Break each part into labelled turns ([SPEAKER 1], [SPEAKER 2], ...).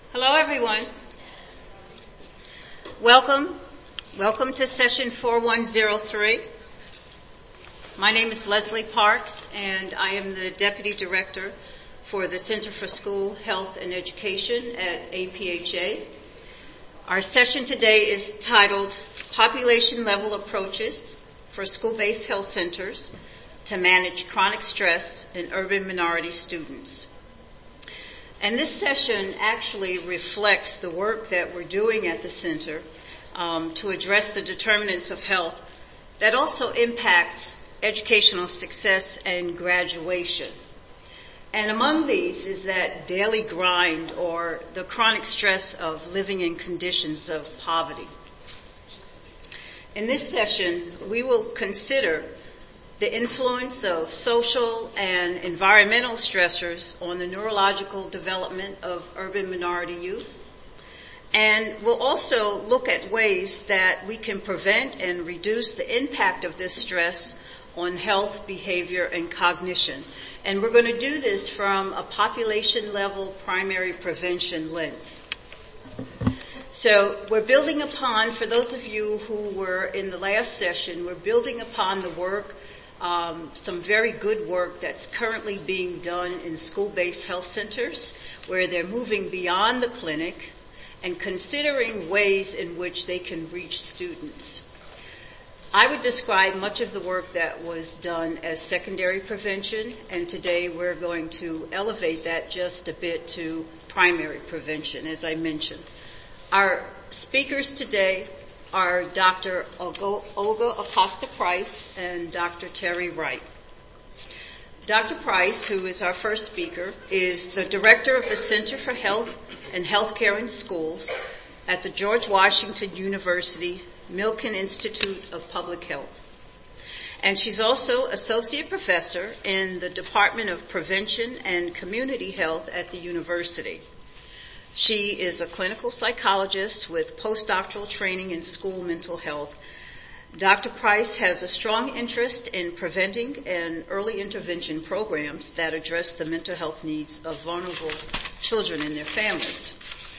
[SPEAKER 1] Hello, everyone. Welcome to session 4103. My name is Leslie Parks, and I am the Deputy Director for the Center for School Health and Education at APHA. Our session today is titled Population Level Approaches for School-Based Health Centers to Manage Chronic Stress in Urban Minority Students. And this session actually reflects the work that we're doing at the center to address the determinants of health that also impacts educational success and graduation. And among these is that daily grind or the chronic stress of living in conditions of poverty. In this session, we will consider the influence of social and environmental stressors on the neurological development of urban minority youth. And we'll also look at ways that we can prevent and reduce the impact of this stress on health, behavior, and cognition. And we're going to do this from a population-level primary prevention lens. So we're building upon, for those of you who were in the last session, we're building upon the work, some very good work that's currently being done in school-based health centers, where they're moving beyond the clinic and considering ways in which they can reach students. I would describe much of the work that was done as secondary prevention, and today we're going to elevate that just a bit to primary prevention, as I mentioned. Our speakers today are Dr. Olga Acosta-Price and Dr. Terry Wright. Dr. Price, who is our first speaker, is the director of the Center for Health and Healthcare in Schools at the George Washington University Milken Institute of Public Health. And she's also associate professor in the Department of Prevention and Community Health at the university. She is a clinical psychologist with postdoctoral training in school mental health. Dr. Price has a strong interest in preventing and early intervention programs that address the mental health needs of vulnerable children and their families.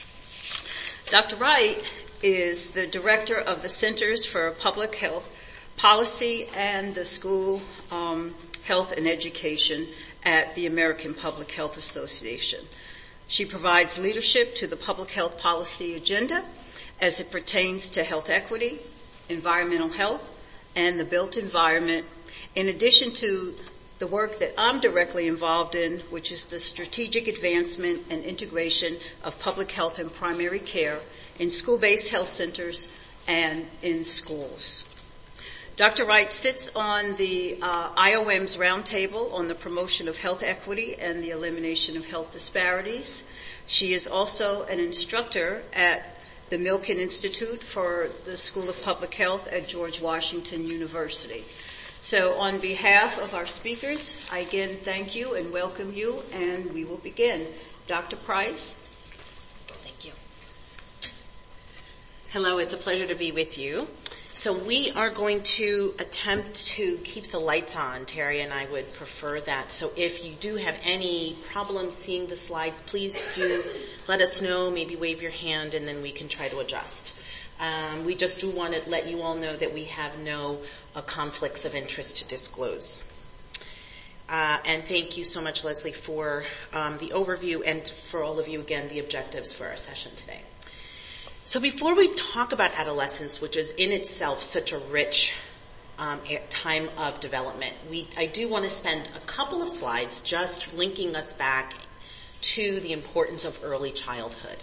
[SPEAKER 1] Dr. Wright is the director of the Centers for Public Health Policy and the School Health and Education at the American Public Health Association. She provides leadership to the public health policy agenda as it pertains to health equity, environmental health, and the built environment, in addition to the work that I'm directly involved in, which is the strategic advancement and integration of public health and primary care in school-based health centers and in schools. Dr. Wright sits on the IOM's roundtable on the promotion of health equity and the elimination of health disparities. She is also an instructor at the Milken Institute for the School of Public Health at George Washington University. So on behalf of our speakers, I again thank you and welcome you, and we will begin. Dr. Price.
[SPEAKER 2] Thank you. Hello, it's a pleasure to be with you. So we are going to attempt to keep the lights on. Terry and I would prefer that. So if you do have any problems seeing the slides, please do let us know, maybe wave your hand, and then we can try to adjust. We just do want to let you all know that we have no conflicts of interest to disclose. And thank you so much, Leslie, for the overview, and for all of you, again, the objectives for our session today. So before we talk about adolescence, which is in itself such a rich time of development, I do want to spend a couple of slides just linking us back to the importance of early childhood.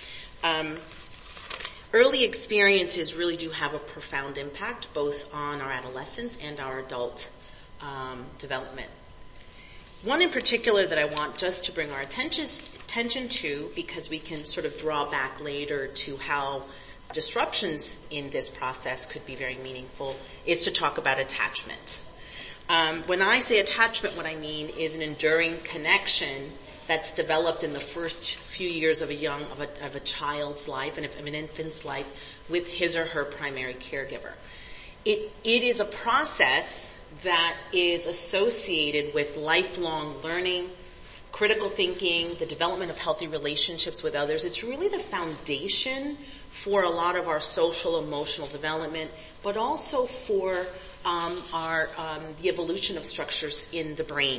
[SPEAKER 2] Early experiences really do have a profound impact both on our adolescence and our adult development. One in particular that I want just to bring our attention to, because we can sort of draw back later to how disruptions in this process could be very meaningful, is to talk about attachment. When I say attachment, what I mean is an enduring connection that's developed in the first few years of a child's life and of an infant's life with his or her primary caregiver. It is a process that is associated with lifelong learning, critical thinking, the development of healthy relationships with others. It's really the foundation for a lot of our social, emotional development, but also for the evolution of structures in the brain.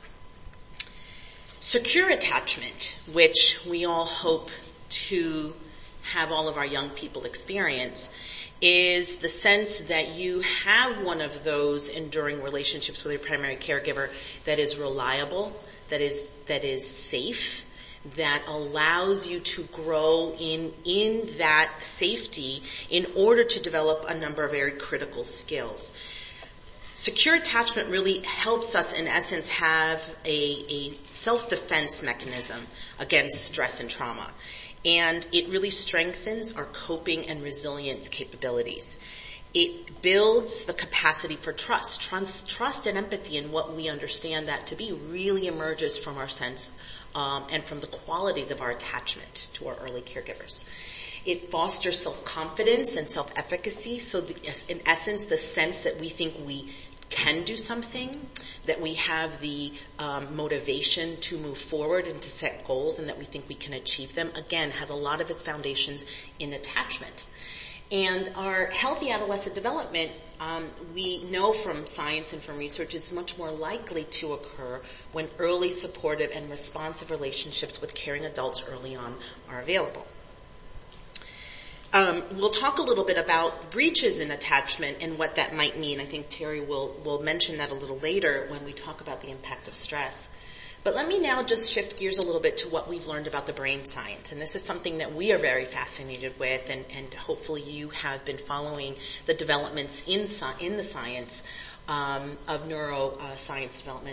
[SPEAKER 2] Secure attachment, which we all hope to have all of our young people experience, is the sense that you have one of those enduring relationships with your primary caregiver that is reliable, that is safe, that allows you to grow in that safety in order to develop a number of very critical skills. Secure attachment really helps us, in essence, have a self-defense mechanism against stress and trauma. And it really strengthens our coping and resilience capabilities. It builds the capacity for trust. Trust and empathy in what we understand that to be really emerges from our sense and from the qualities of our attachment to our early caregivers. It fosters self-confidence and self-efficacy. So in essence, the sense that we think we can do something, that we have the motivation to move forward and to set goals, and that we think we can achieve them, again, has a lot of its foundations in attachment. And our healthy adolescent development, we know from science and from research, is much more likely to occur when early supportive and responsive relationships with caring adults early on are available. We'll talk a little bit about breaches in attachment and what that might mean. I think Terry will mention that a little later when we talk about the impact of stress. But let me now just shift gears a little bit to what we've learned about the brain science. And this is something that we are very fascinated with, and hopefully you have been following the developments in the science of neuroscience development.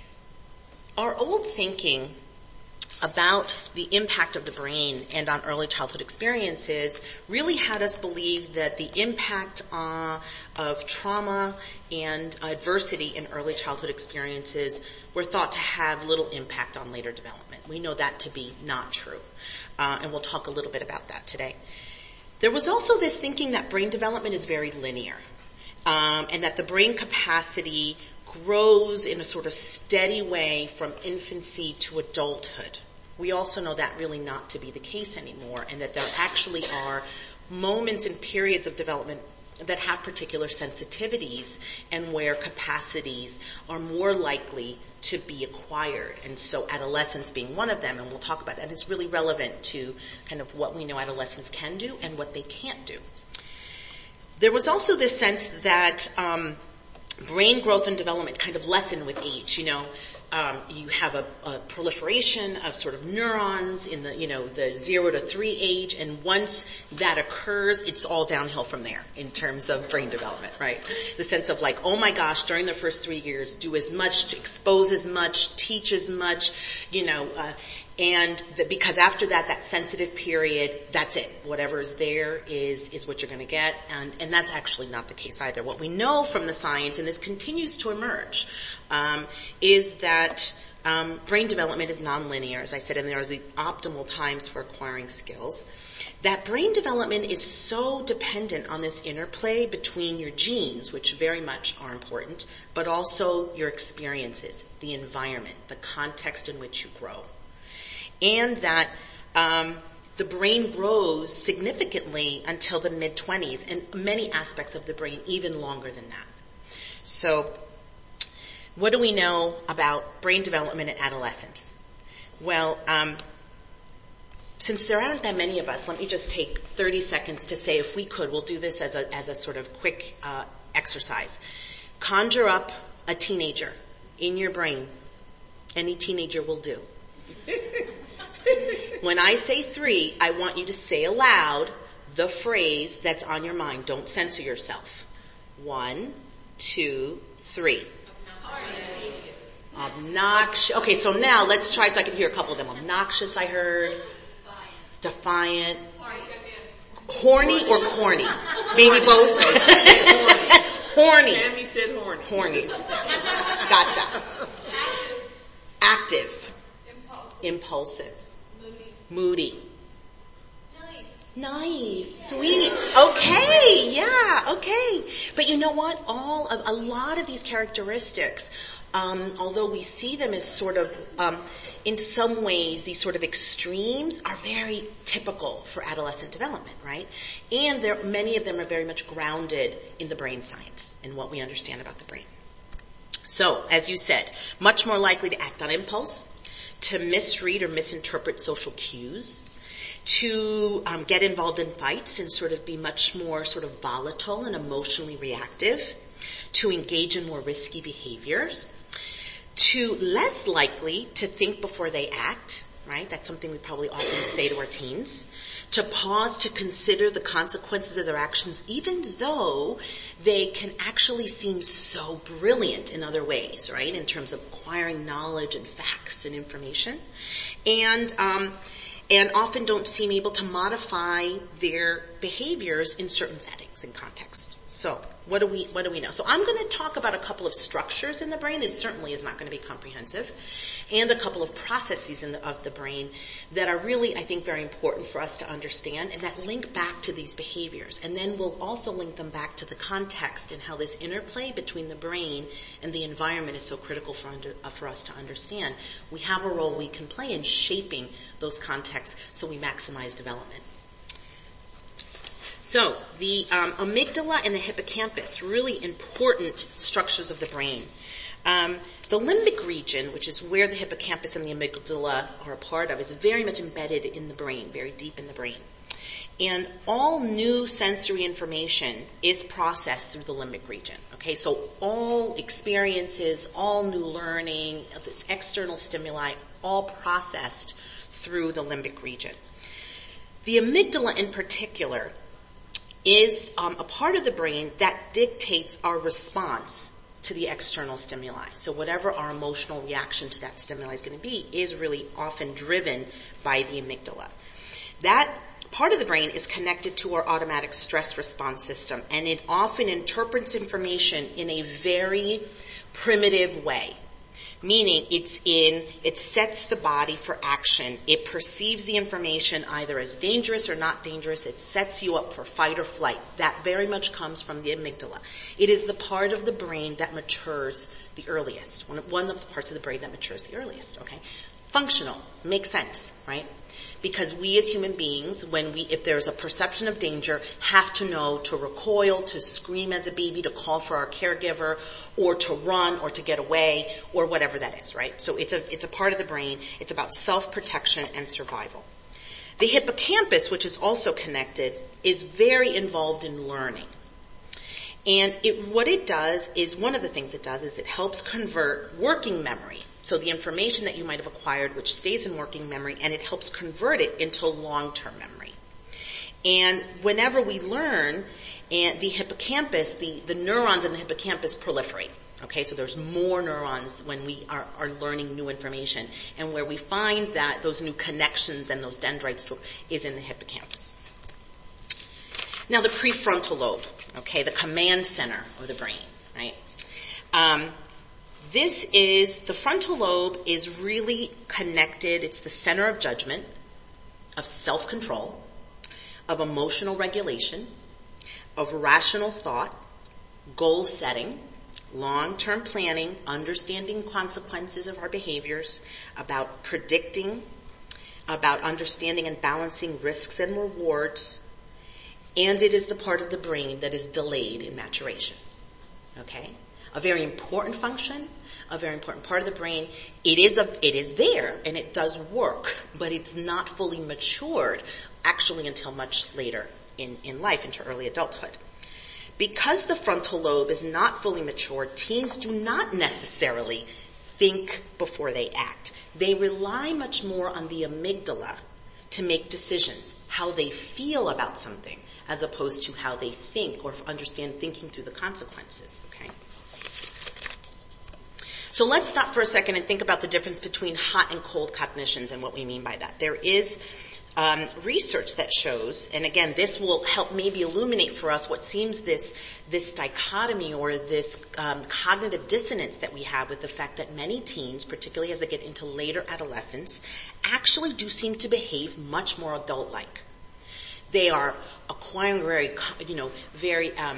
[SPEAKER 2] Our old thinking about the impact of the brain and on early childhood experiences really had us believe that the impact of trauma and adversity in early childhood experiences were thought to have little impact on later development. We know that to be not true, and we'll talk a little bit about that today. There was also this thinking that brain development is very linear, and that the brain capacity grows in a sort of steady way from infancy to adulthood. We also know that really not to be the case anymore, and that there actually are moments and periods of development that have particular sensitivities and where capacities are more likely to be acquired. And so adolescence being one of them, and we'll talk about that. And it's really relevant to kind of what we know adolescents can do and what they can't do. There was also this sense that brain growth and development kind of lessen with age. You have a proliferation of sort of neurons in the 0 to 3 age, and once that occurs, it's all downhill from there in terms of brain development, right? The sense of like, oh my gosh, during the first 3 years, do as much, expose as much, teach as much, and because after that sensitive period, that's it. Whatever is there is what you're going to get, and that's actually not the case either. What we know from the science, and this continues to emerge, is that brain development is nonlinear, as I said, and there are the optimal times for acquiring skills. That brain development is so dependent on this interplay between your genes, which very much are important, but also your experiences, the environment, the context in which you grow. And that the brain grows significantly until the mid-20s, and many aspects of the brain even longer than that. So what do we know about brain development in adolescence? Well, since there aren't that many of us, let me just take 30 seconds to say, if we could, we'll do this as a sort of quick exercise. Conjure up a teenager in your brain. Any teenager will do. When I say 3, I want you to say aloud the phrase that's on your mind. Don't censor yourself. 1, 2, 3. Obnoxious. Okay, so now let's try so I can hear a couple of them. Obnoxious, I heard. Defiant. Horny or corny? Maybe both. Horny.
[SPEAKER 3] Tammy said horny.
[SPEAKER 2] Horny. Gotcha. Active. Impulsive. Moody. Nice. Sweet. Okay. Yeah. Okay. But you know what? A lot of these characteristics although we see them as sort of, in some ways, these sort of extremes are very typical for adolescent development, right? And many of them are very much grounded in the brain science and what we understand about the brain. So, as you said, much more likely to act on impulse, to misread or misinterpret social cues, to get involved in fights and sort of be much more sort of volatile and emotionally reactive, to engage in more risky behaviors, to less likely to think before they act, right? That's something we probably often say to our teens. To pause to consider the consequences of their actions, even though they can actually seem so brilliant in other ways, right? In terms of acquiring knowledge and facts and information. And often don't seem able to modify their behaviors in certain settings and contexts. So, what do we know? So I'm going to talk about a couple of structures in the brain. This certainly is not going to be comprehensive. And a couple of processes of the brain that are really, I think, very important for us to understand and that link back to these behaviors. And then we'll also link them back to the context and how this interplay between the brain and the environment is so critical for us to understand. We have a role we can play in shaping those contexts so we maximize development. So, the amygdala and the hippocampus, really important structures of the brain. The limbic region, which is where the hippocampus and the amygdala are a part of, is very much embedded in the brain, very deep in the brain. And all new sensory information is processed through the limbic region. Okay, so all experiences, all new learning, this external stimuli, all processed through the limbic region. The amygdala in particular is a part of the brain that dictates our response to the external stimuli. So whatever our emotional reaction to that stimuli is going to be is really often driven by the amygdala. That part of the brain is connected to our automatic stress response system, and it often interprets information in a very primitive way. Meaning it sets the body for action. It perceives the information either as dangerous or not dangerous. It sets you up for fight or flight. That very much comes from the amygdala. It is the part of the brain that matures the earliest. One of the parts of the brain that matures the earliest, okay? Functional. Makes sense, right? Because we as human beings, if there's a perception of danger, have to know to recoil, to scream as a baby, to call for our caregiver, or to run, or to get away, or whatever that is, right? So it's a part of the brain. It's about self-protection and survival. The hippocampus, which is also connected, is very involved in learning. And one of the things it does is it helps convert working memory. So the information that you might have acquired, which stays in working memory, and it helps convert it into long-term memory. And whenever we learn, and the hippocampus, the neurons in the hippocampus proliferate. Okay, so there's more neurons when we are learning new information. And where we find that those new connections and those dendrites is in the hippocampus. Now the prefrontal lobe, okay, the command center of the brain, right? The frontal lobe is really connected. It's the center of judgment, of self-control, of emotional regulation, of rational thought, goal setting, long-term planning, understanding consequences of our behaviors, about predicting, about understanding and balancing risks and rewards, and it is the part of the brain that is delayed in maturation. Okay? A very important function, a very important part of the brain. It is there and it does work, but it's not fully matured actually until much later in life, into early adulthood. Because the frontal lobe is not fully matured, teens do not necessarily think before they act. They rely much more on the amygdala to make decisions, how they feel about something, as opposed to how they think or understand thinking through the consequences, okay? So let's stop for a second and think about the difference between hot and cold cognitions and what we mean by that. There is research that shows, and again, this will help maybe illuminate for us what seems this dichotomy or this cognitive dissonance that we have with the fact that many teens, particularly as they get into later adolescence, actually do seem to behave much more adult-like. They are acquiring very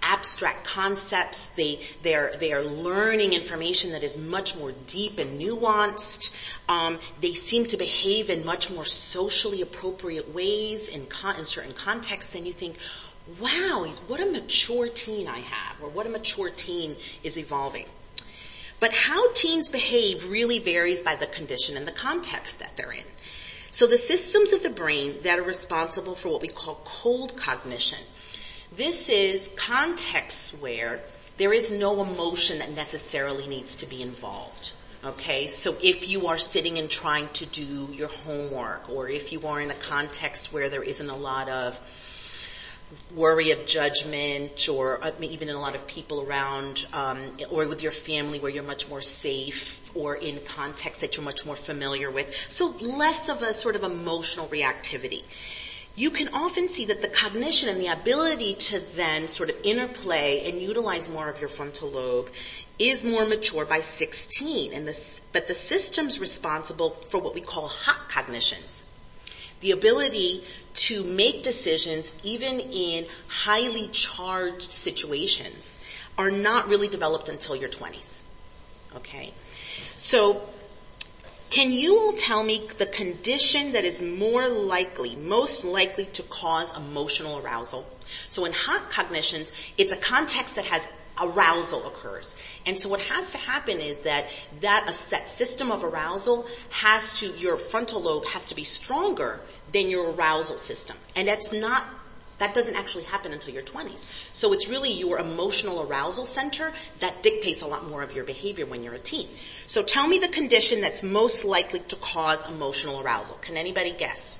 [SPEAKER 2] abstract concepts. They are learning information that is much more deep and nuanced. They seem to behave in much more socially appropriate ways in certain contexts, and you think, wow, what a mature teen I have, or what a mature teen is evolving. But how teens behave really varies by the condition and the context that they're in. So the systems of the brain that are responsible for what we call cold cognition. This is contexts where there is no emotion that necessarily needs to be involved. Okay, so if you are sitting and trying to do your homework, or if you are in a context where there isn't a lot of worry of judgment, or even a lot of people around, or with your family where you're much more safe, or in contexts that you're much more familiar with. So less of a sort of emotional reactivity. You can often see that the cognition and the ability to then sort of interplay and utilize more of your frontal lobe is more mature by 16. But the systems responsible for what we call hot cognitions, the ability to make decisions even in highly charged situations, are not really developed until your 20s. Okay? So, can you all tell me the condition that is most likely to cause emotional arousal? So in hot cognitions, it's a context that has arousal occurs. And so what has to happen is that a set system of arousal your frontal lobe has to be stronger than your arousal system. And that doesn't actually happen until your 20s. So it's really your emotional arousal center that dictates a lot more of your behavior when you're a teen. So tell me the condition that's most likely to cause emotional arousal. Can anybody guess?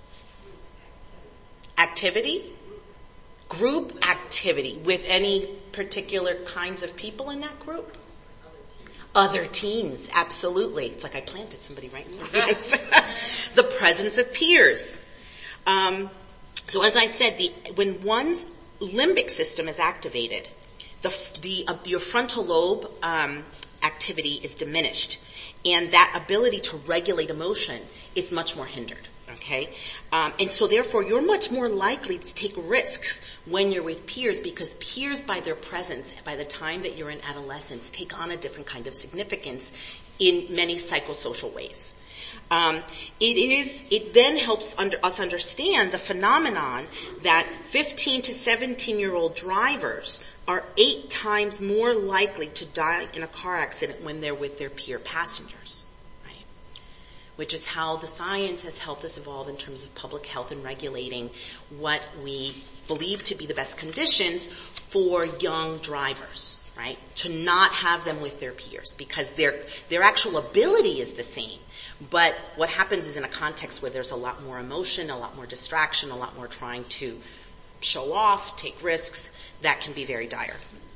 [SPEAKER 2] Activity? Group activity. With any particular kinds of people in that group? Other teens, absolutely. It's like I planted somebody right in the eyes. The presence of peers. So as I said, when one's limbic system is activated, your frontal lobe activity is diminished, and that ability to regulate emotion is much more hindered. Okay, and so therefore you're much more likely to take risks when you're with peers, because peers, by their presence, by the time that you're in adolescence, take on a different kind of significance in many psychosocial ways. It then helps us understand the phenomenon that 15 to 17-year-old drivers are 8 times more likely to die in a car accident when they're with their peer passengers, right? Which is how the science has helped us evolve in terms of public health and regulating what we believe to be the best conditions for young drivers. Right? To not have them with their peers, because their actual ability is the same. But what happens is in a context where there's a lot more emotion, a lot more distraction, a lot more trying to show off, take risks, that can be very dire.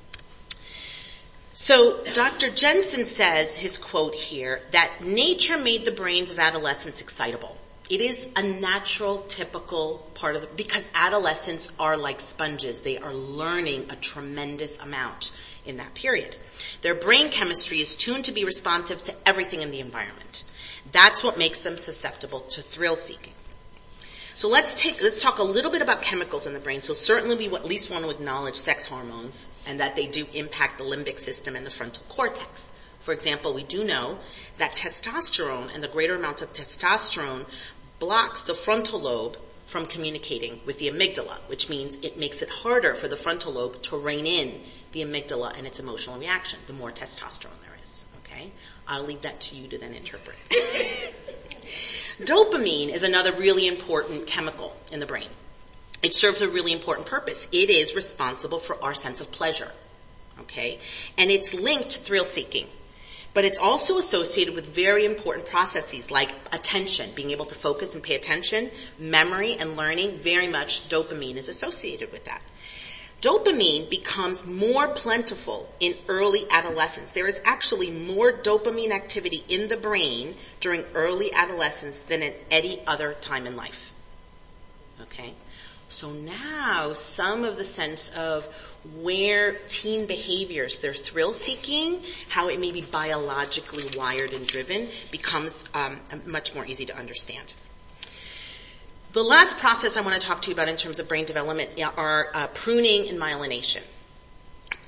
[SPEAKER 2] So Dr. Jensen says, his quote here, that nature made the brains of adolescents excitable. It is a natural, typical part of because adolescents are like sponges. They are learning a tremendous amount in that period. Their brain chemistry is tuned to be responsive to everything in the environment. That's what makes them susceptible to thrill seeking. So let's talk a little bit about chemicals in the brain. So certainly we at least want to acknowledge sex hormones and that they do impact the limbic system and the frontal cortex. For example, we do know that testosterone and the greater amount of testosterone blocks the frontal lobe from communicating with the amygdala, which means it makes it harder for the frontal lobe to rein in the amygdala and its emotional reaction, the more testosterone there is, okay? I'll leave that to you to then interpret. Dopamine is another really important chemical in the brain. It serves a really important purpose. It is responsible for our sense of pleasure, okay? And it's linked to thrill seeking. But it's also associated with very important processes like attention, being able to focus and pay attention, memory and learning. Very much dopamine is associated with that. Dopamine becomes more plentiful in early adolescence. There is actually more dopamine activity in the brain during early adolescence than at any other time in life. Okay? So now some of the sense of where teen behaviors, their thrill seeking, how it may be biologically wired and driven, becomes much more easy to understand. The last process I want to talk to you about in terms of brain development are pruning and myelination.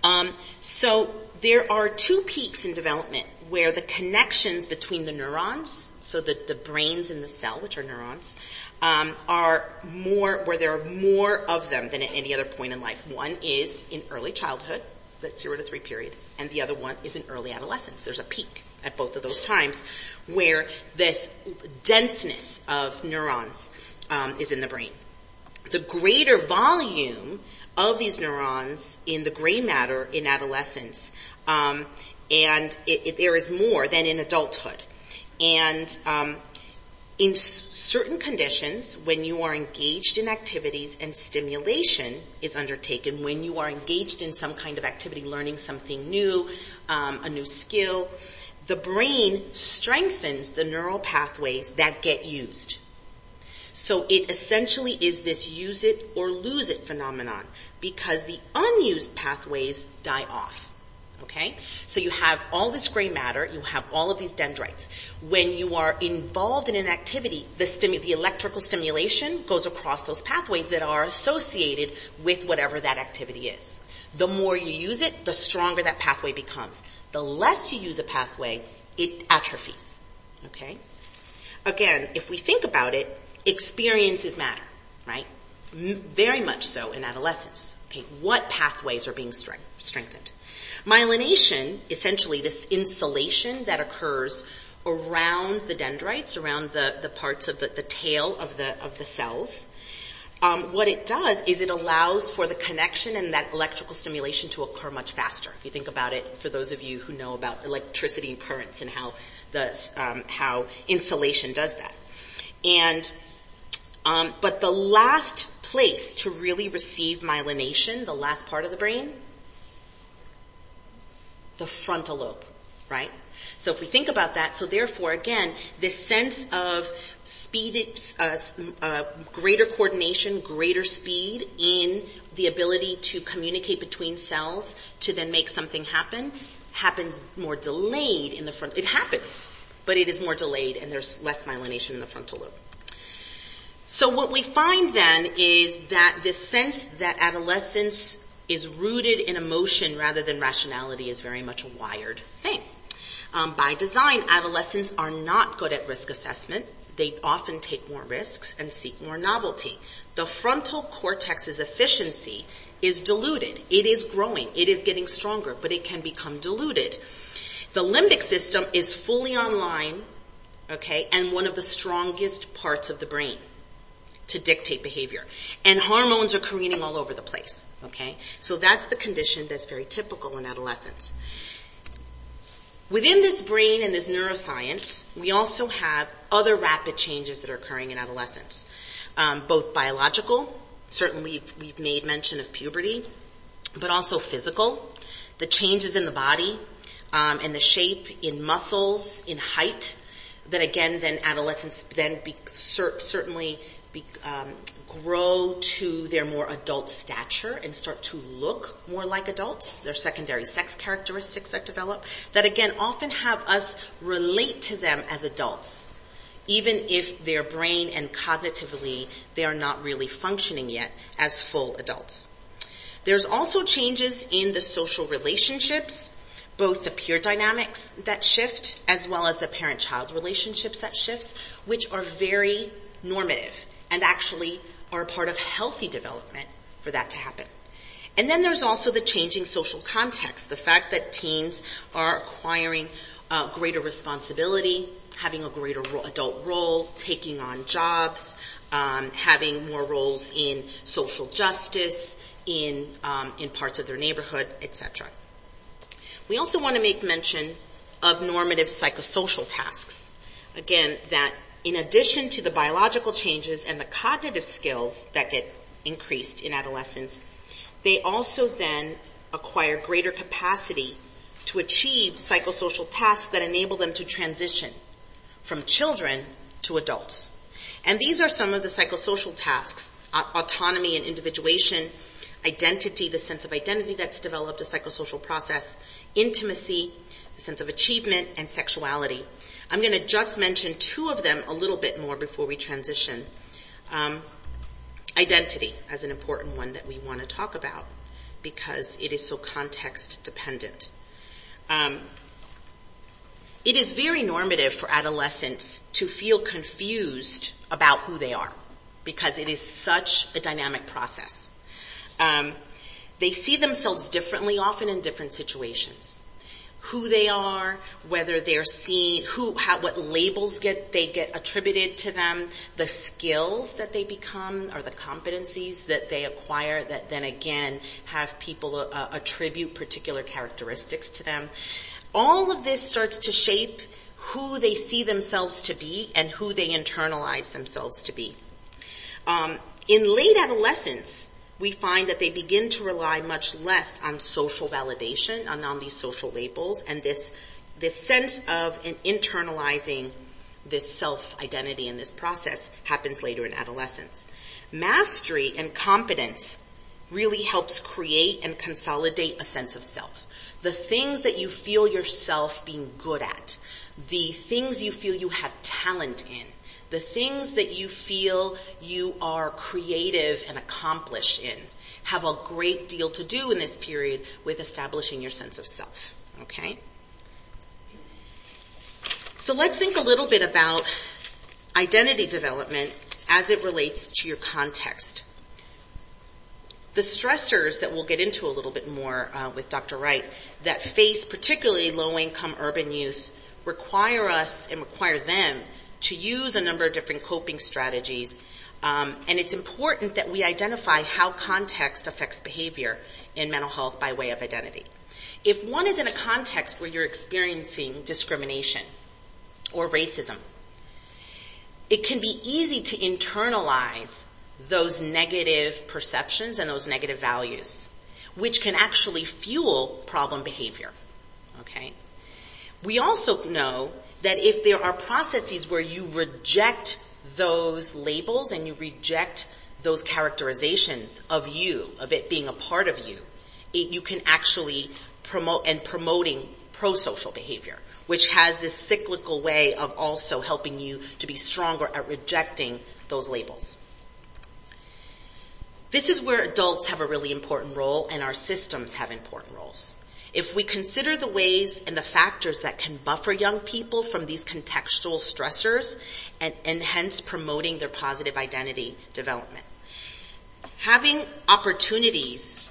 [SPEAKER 2] So there are two peaks in development where the connections between the neurons, so the brains in the cell, which are neurons, are more, where there are more of them than at any other point in life. One is in early childhood, that 0 to 3 period, and the other one is in early adolescence. There's a peak at both of those times where this denseness of neurons is in the brain. The greater volume of these neurons in the gray matter in adolescence, and there is more than in adulthood. And in certain conditions, when you are engaged in activities and stimulation is undertaken, when you are engaged in some kind of activity, learning something new, a new skill, the brain strengthens the neural pathways that get used. So it essentially is this use it or lose it phenomenon because the unused pathways die off. Okay? So you have all this gray matter, you have all of these dendrites. When you are involved in an activity, the electrical stimulation goes across those pathways that are associated with whatever that activity is. The more you use it, the stronger that pathway becomes. The less you use a pathway, it atrophies. Okay? Again, if we think about it, experiences matter, right? Very much so in adolescence. Okay, what pathways are being strengthened? Myelination, essentially this insulation that occurs around the dendrites, around the parts of the tail of the cells. What it does is it allows for the connection and that electrical stimulation to occur much faster. If you think about it, for those of you who know about electricity and currents and how insulation does that. And but the last place to really receive myelination, the last part of the brain, the frontal lobe, right? So if we think about that, so therefore, again, this sense of speed, greater coordination, greater speed in the ability to communicate between cells to then make something happen, happens more delayed in the front. It happens, but it is more delayed and there's less myelination in the frontal lobe. So what we find then is that this sense that adolescence is rooted in emotion rather than rationality is very much a wired thing. By design, adolescents are not good at risk assessment. They often take more risks and seek more novelty. The frontal cortex's efficiency is diluted. It is growing. It is getting stronger, but it can become diluted. The limbic system is fully online, okay, and one of the strongest parts of the brain to dictate behavior. And hormones are careening all over the place. Okay, so that's the condition that's very typical in adolescence. Within this brain and this neuroscience, we also have other rapid changes that are occurring in adolescence, both biological. Certainly, we've made mention of puberty, but also physical. The changes in the body and the shape in muscles, in height, that again, then adolescents then certainly grow to their more adult stature and start to look more like adults. Their secondary sex characteristics that develop that again often have us relate to them as adults, even if their brain and cognitively they are not really functioning yet as full adults. There's also changes in the social relationships, both the peer dynamics that shift as well as the parent-child relationships that shifts, which are very normative and actually are a part of healthy development for that to happen. And then there's also the changing social context, the fact that teens are acquiring greater responsibility, having a greater adult role, taking on jobs, having more roles in social justice, in parts of their neighborhood, etc. We also want to make mention of normative psychosocial tasks. Again, that in addition to the biological changes and the cognitive skills that get increased in adolescence, they also then acquire greater capacity to achieve psychosocial tasks that enable them to transition from children to adults. And these are some of the psychosocial tasks: autonomy and individuation, identity, the sense of identity that's developed, a psychosocial process, intimacy, the sense of achievement, and sexuality. I'm going to just mention two of them a little bit more before we transition. Identity as an important one that we want to talk about, because it is so context dependent. It is very normative for adolescents to feel confused about who they are because it is such a dynamic process. They see themselves differently often in different situations. Who they are, whether they're seen, what labels they get attributed to them, the skills that they become or the competencies that they acquire that then again have people attribute particular characteristics to them. All of this starts to shape who they see themselves to be and who they internalize themselves to be. In late adolescence, we find that they begin to rely much less on social validation and on these social labels, and this sense of internalizing this self-identity in this process happens later in adolescence. Mastery and competence really helps create and consolidate a sense of self. The things that you feel yourself being good at, the things you feel you have talent in, the things that you feel you are creative and accomplished in have a great deal to do in this period with establishing your sense of self. Okay? So let's think a little bit about identity development as it relates to your context. The stressors that we'll get into a little bit more with Dr. Wright that face particularly low-income urban youth require us and require them to use a number of different coping strategies. And it's important that we identify how context affects behavior in mental health by way of identity. If one is in a context where you're experiencing discrimination or racism, it can be easy to internalize those negative perceptions and those negative values, which can actually fuel problem behavior. Okay? We also know that if there are processes where you reject those labels and you reject those characterizations of you, of it being a part of you, you can actually promoting pro-social behavior, which has this cyclical way of also helping you to be stronger at rejecting those labels. This is where adults have a really important role and our systems have important roles. If we consider the ways and the factors that can buffer young people from these contextual stressors and hence promoting their positive identity development. Having opportunities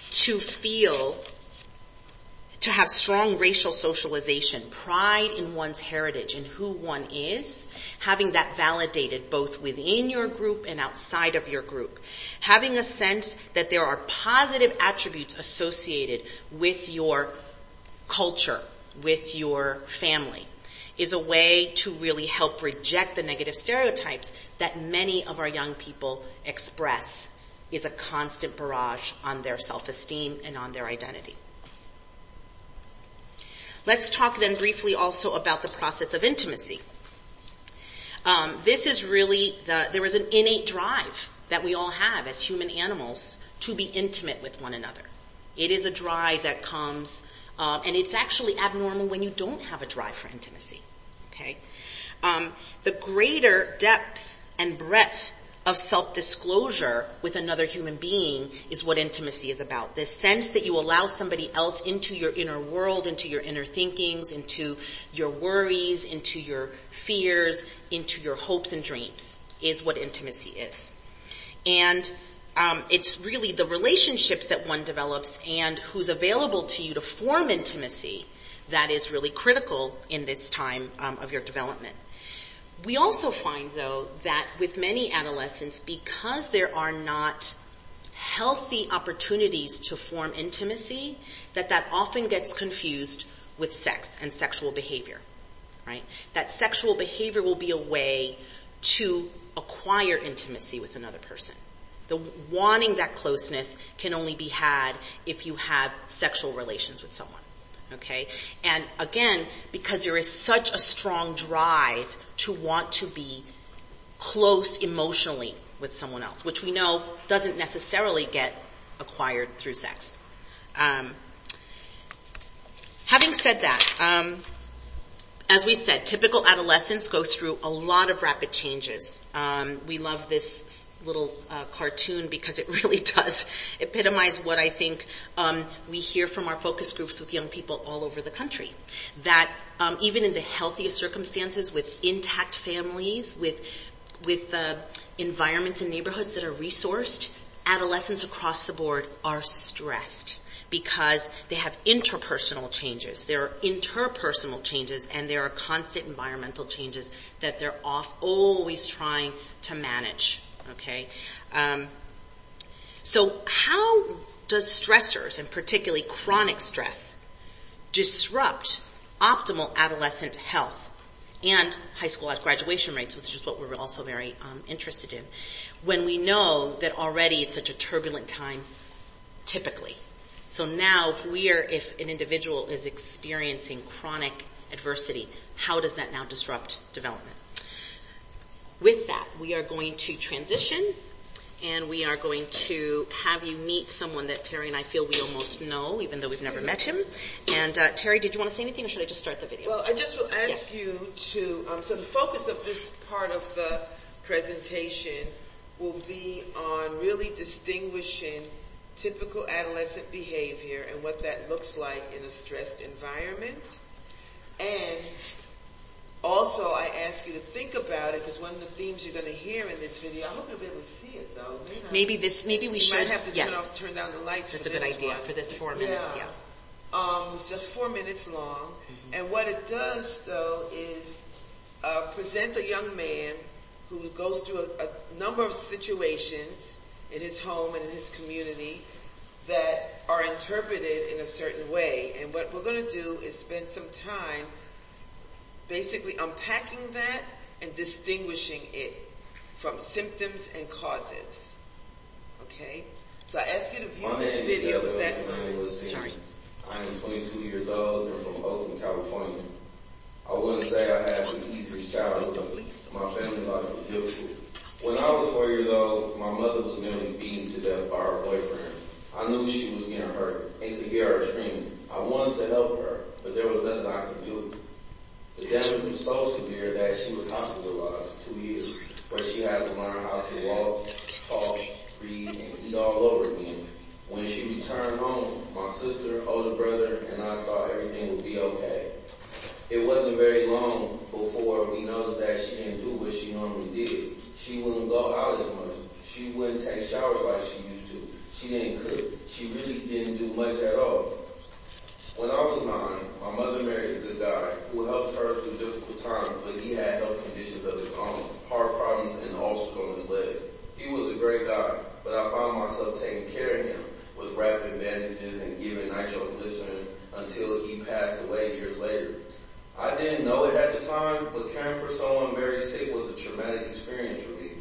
[SPEAKER 2] to have strong racial socialization, pride in one's heritage and who one is, having that validated both within your group and outside of your group, having a sense that there are positive attributes associated with your culture, with your family, is a way to really help reject the negative stereotypes that many of our young people express is a constant barrage on their self-esteem and on their identity. Let's talk then briefly also about the process of intimacy. This is really there is an innate drive that we all have as human animals to be intimate with one another. It is a drive that comes, and it's actually abnormal when you don't have a drive for intimacy. Okay? The greater depth and breadth of self-disclosure with another human being is what intimacy is about. This sense that you allow somebody else into your inner world, into your inner thinkings, into your worries, into your fears, into your hopes and dreams is what intimacy is. And it's really the relationships that one develops and who's available to you to form intimacy that is really critical in this time of your development. We also find, though, that with many adolescents, because there are not healthy opportunities to form intimacy, that often gets confused with sex and sexual behavior, right? That sexual behavior will be a way to acquire intimacy with another person. The wanting that closeness can only be had if you have sexual relations with someone. Okay? And again, because there is such a strong drive to want to be close emotionally with someone else, which we know doesn't necessarily get acquired through sex. Having said that, as we said, typical adolescents go through a lot of rapid changes. We love this little cartoon because it really does epitomize what I think we hear from our focus groups with young people all over the country. That even in the healthiest circumstances, with intact families, with environments and neighborhoods that are resourced, adolescents across the board are stressed because they have intrapersonal changes, there are interpersonal changes, and there are constant environmental changes that they're always trying to manage. Okay, so how does stressors, and particularly chronic stress, disrupt optimal adolescent health and high school graduation rates, which is what we're also very interested in, when we know that already it's such a turbulent time typically? So now if an individual is experiencing chronic adversity, how does that now disrupt development? With that, we are going to transition, and we are going to have you meet someone that Terry and I feel we almost know, even though we've never met him. And Terry, did you want to say anything, or should I just start the video?
[SPEAKER 3] Well, I just will ask you to, so the focus of this part of the presentation will be on really distinguishing typical adolescent behavior and what that looks like in a stressed environment. And also, I ask you to think about it, because one of the themes you're going to hear in this video, I hope you'll be able to see it though.
[SPEAKER 2] Maybe we should.
[SPEAKER 3] You might have to turn down the lights.
[SPEAKER 2] That's
[SPEAKER 3] for
[SPEAKER 2] a good
[SPEAKER 3] this
[SPEAKER 2] idea
[SPEAKER 3] one.
[SPEAKER 2] for this 4 minutes, yeah.
[SPEAKER 3] It's just 4 minutes long. Mm-hmm. And what it does though is present a young man who goes through a number of situations in his home and in his community that are interpreted in a certain way. And what we're going to do is spend some time basically unpacking that and distinguishing it from symptoms and causes. Okay? So I ask you to view this video with that.
[SPEAKER 4] Sorry. I am 22 years old and from Oakland, California. I wouldn't say I had the easiest childhood. My family life was difficult. When I was 4 years old, my mother was nearly beaten to death by her boyfriend. I knew she was getting hurt and could hear her screaming. I wanted to help her, but there was nothing I could do. The damage was so severe that she was hospitalized for 2 years, where she had to learn how to walk, talk, read, and eat all over again. When she returned home, my sister, older brother, and I thought everything would be okay. It wasn't very long before we noticed that she didn't do what she normally did. She wouldn't go out as much. She wouldn't take showers like she used to. She didn't cook. She really didn't do much at all. When I was 9, my mother married a good guy who helped her through difficult times, but he had health conditions of his own, heart problems and ulcers on his legs. He was a great guy, but I found myself taking care of him with wrapping bandages and giving nitroglycerin until he passed away years later. I didn't know it at the time, but caring for someone very sick was a traumatic experience for me.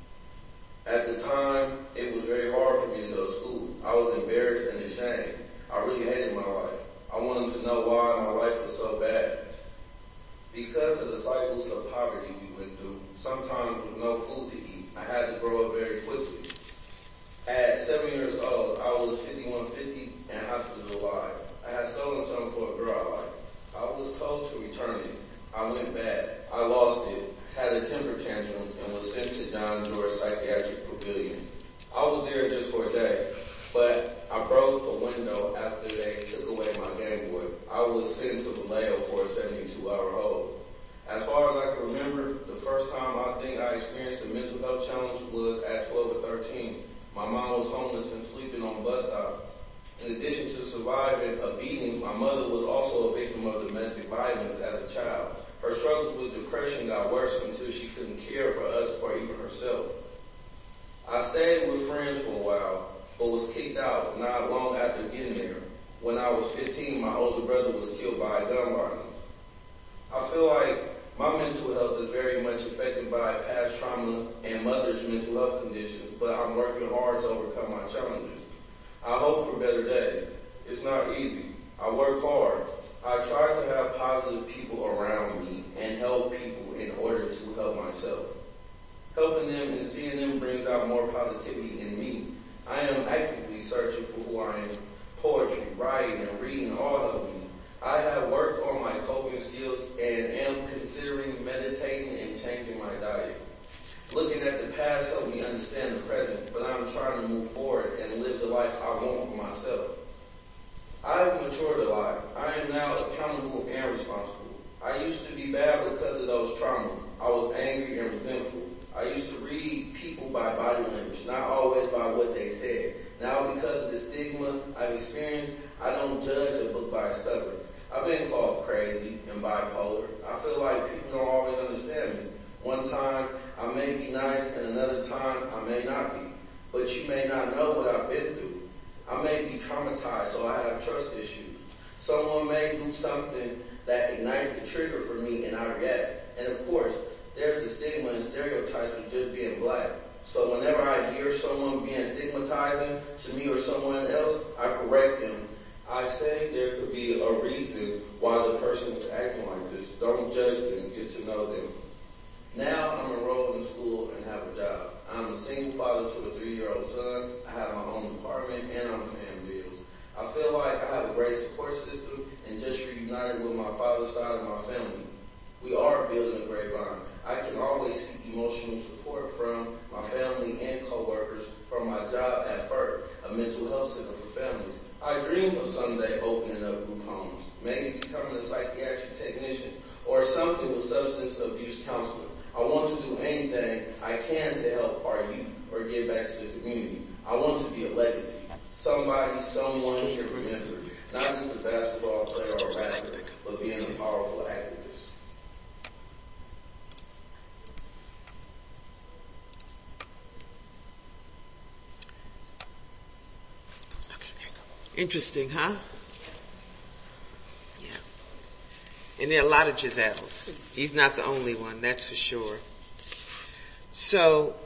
[SPEAKER 4] At the time, it was very hard for me to go to school. I was embarrassed and ashamed. I really hated my life. I wanted to know why my life was so bad. Because of the cycles of poverty we went through, sometimes with no food to eat, I had to grow up very quickly. At 7 years old, I was 5150 and hospitalized. I had stolen something for a girl I liked. I was told to return it. I went bad. I lost it, had a temper tantrum, and was sent to John George Psychiatric Pavilion. I was there just for a day, but I broke a window after they took away my Game Boy. I was sent to Vallejo for a 72-hour hold. As far as I can remember, the first time I think I experienced a mental health challenge was at 12 or 13. My mom was homeless and sleeping on a bus stop. In addition to surviving a beating, my mother was also a victim of domestic violence as a child. Her struggles with depression got worse until she couldn't care for us or even herself. I stayed with friends for a while, but was kicked out not long after getting there. When I was 15, my older brother was killed by gun violence. I feel like my mental health is very much affected by past trauma and mother's mental health conditions, but I'm working hard to overcome my challenges. I hope for better days. It's not easy. I work hard. I try to have positive people around me and help people in order to help myself. Helping them and seeing them brings out more positivity in me. I am actively searching for who I am. Poetry, writing, and reading all help me. I have worked on my coping skills and am considering meditating and changing my diet. Looking at the past helped me understand the present, but I'm trying to move forward and live the life I want for myself. I have matured a lot. I am now accountable and responsible. I used to be bad because of those traumas. I was angry and resentful. I used to read people by body language, not always by what they said. Now, because of the stigma I've experienced, I don't judge a book by its cover. I've been called crazy and bipolar. I feel like people don't always understand me. One time, I may be nice, and another time, I may not be. But you may not know what I've been through. I may be traumatized, so I have trust issues. Someone may do something that ignites the trigger for me, and I react. And of course, there's the stigma and stereotypes with just being black. So whenever I hear someone being stigmatizing to me or someone else, I correct them. I say there could be a reason why the person is acting like this. Don't judge them, get to know them. Now I'm enrolled in school and have a job. I'm a single father to a 3-year-old son. I have my own apartment and I'm paying bills. I feel like I have a great support system and just reunited with my father's side of my family. We are building a great bond. I can always seek emotional support from my family and coworkers from my job at FERT, a mental health center for families. I dream of someday opening up group homes, maybe becoming a psychiatric technician or something with substance abuse counseling. I want to do anything I can to help our youth or give back to the community. I want to be a legacy. Somebody, someone can remember. Not just a basketball player or rapper, but being a powerful activist.
[SPEAKER 3] Interesting, huh? Yeah. And there are a lot of Giselles. He's not the only one, that's for sure. So,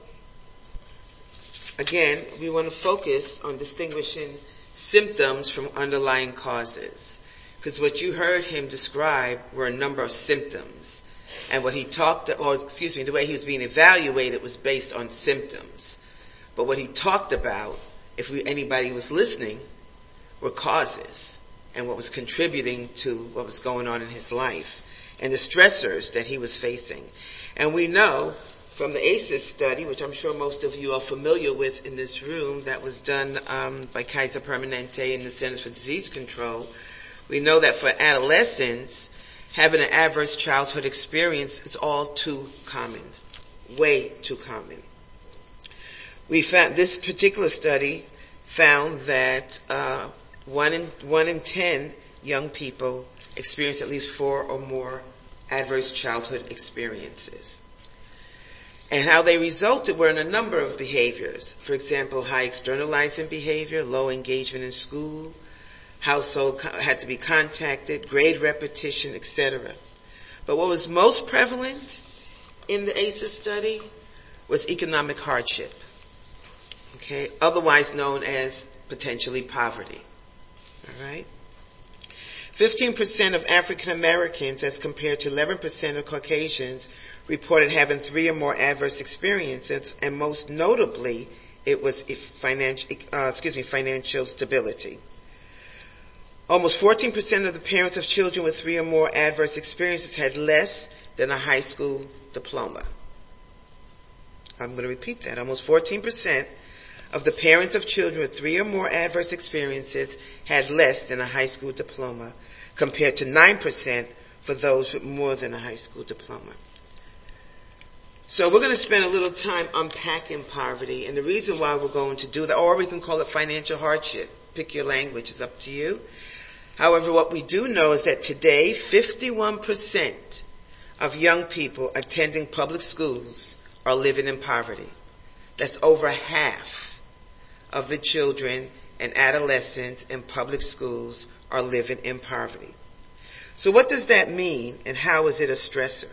[SPEAKER 3] again, we want to focus on distinguishing symptoms from underlying causes. Because what you heard him describe were a number of symptoms. And what he the way he was being evaluated was based on symptoms. But what he talked about, if anybody was listening, were causes and what was contributing to what was going on in his life and the stressors that he was facing. And we know from the ACEs study, which I'm sure most of you are familiar with in this room, that was done by Kaiser Permanente and the Centers for Disease Control, we know that for adolescents, having an adverse childhood experience is all too common, way too common. We found this particular study found that 1 in 10 young people experience at least 4 or more adverse childhood experiences. And how they resulted were in a number of behaviors. For example, high externalizing behavior, low engagement in school, household had to be contacted, grade repetition, etc. But what was most prevalent in the ACEs study was economic hardship, okay, otherwise known as potentially poverty. All right? 15% of African Americans, as compared to 11% of Caucasians, reported having 3 or more adverse experiences, and most notably, it was financial stability. Almost 14% of the parents of children with 3 or more adverse experiences had less than a high school diploma. I'm going to repeat that. Almost 14% of the parents of children with 3 or more adverse experiences had less than a high school diploma, compared to 9% for those with more than a high school diploma. So we're going to spend a little time unpacking poverty, and the reason why we're going to do that, or we can call it financial hardship. Pick your language, it's up to you. However, what we do know is that today, 51% of young people attending public schools are living in poverty. That's over half of the children and adolescents in public schools are living in poverty. So what does that mean, and how is it a stressor?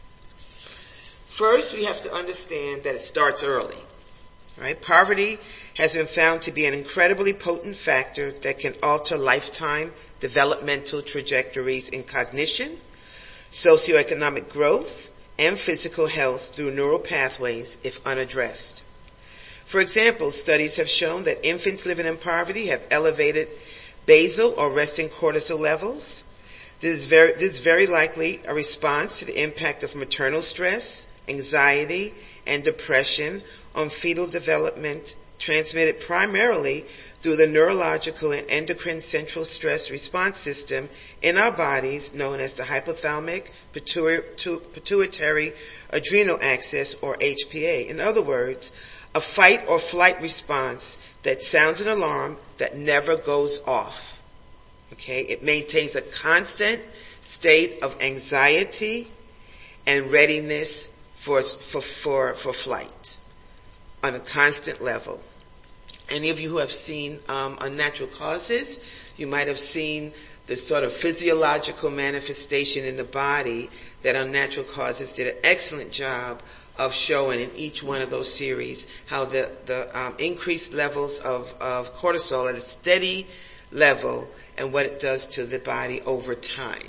[SPEAKER 3] First, we have to understand that it starts early. Right? Poverty has been found to be an incredibly potent factor that can alter lifetime developmental trajectories in cognition, socioeconomic growth, and physical health through neural pathways if unaddressed. For example, studies have shown that infants living in poverty have elevated basal or resting cortisol levels. This is very likely a response to the impact of maternal stress, anxiety, and depression on fetal development transmitted primarily through the neurological and endocrine central stress response system in our bodies known as the hypothalamic pituitary adrenal axis, or HPA. In other words, a fight or flight response that sounds an alarm that never goes off. Okay? It maintains a constant state of anxiety and readiness for flight on a constant level. Any of you who have seen Unnatural Causes, you might have seen the sort of physiological manifestation in the body that Unnatural Causes did an excellent job of showing in each one of those series, how the increased levels of cortisol at a steady level and what it does to the body over time.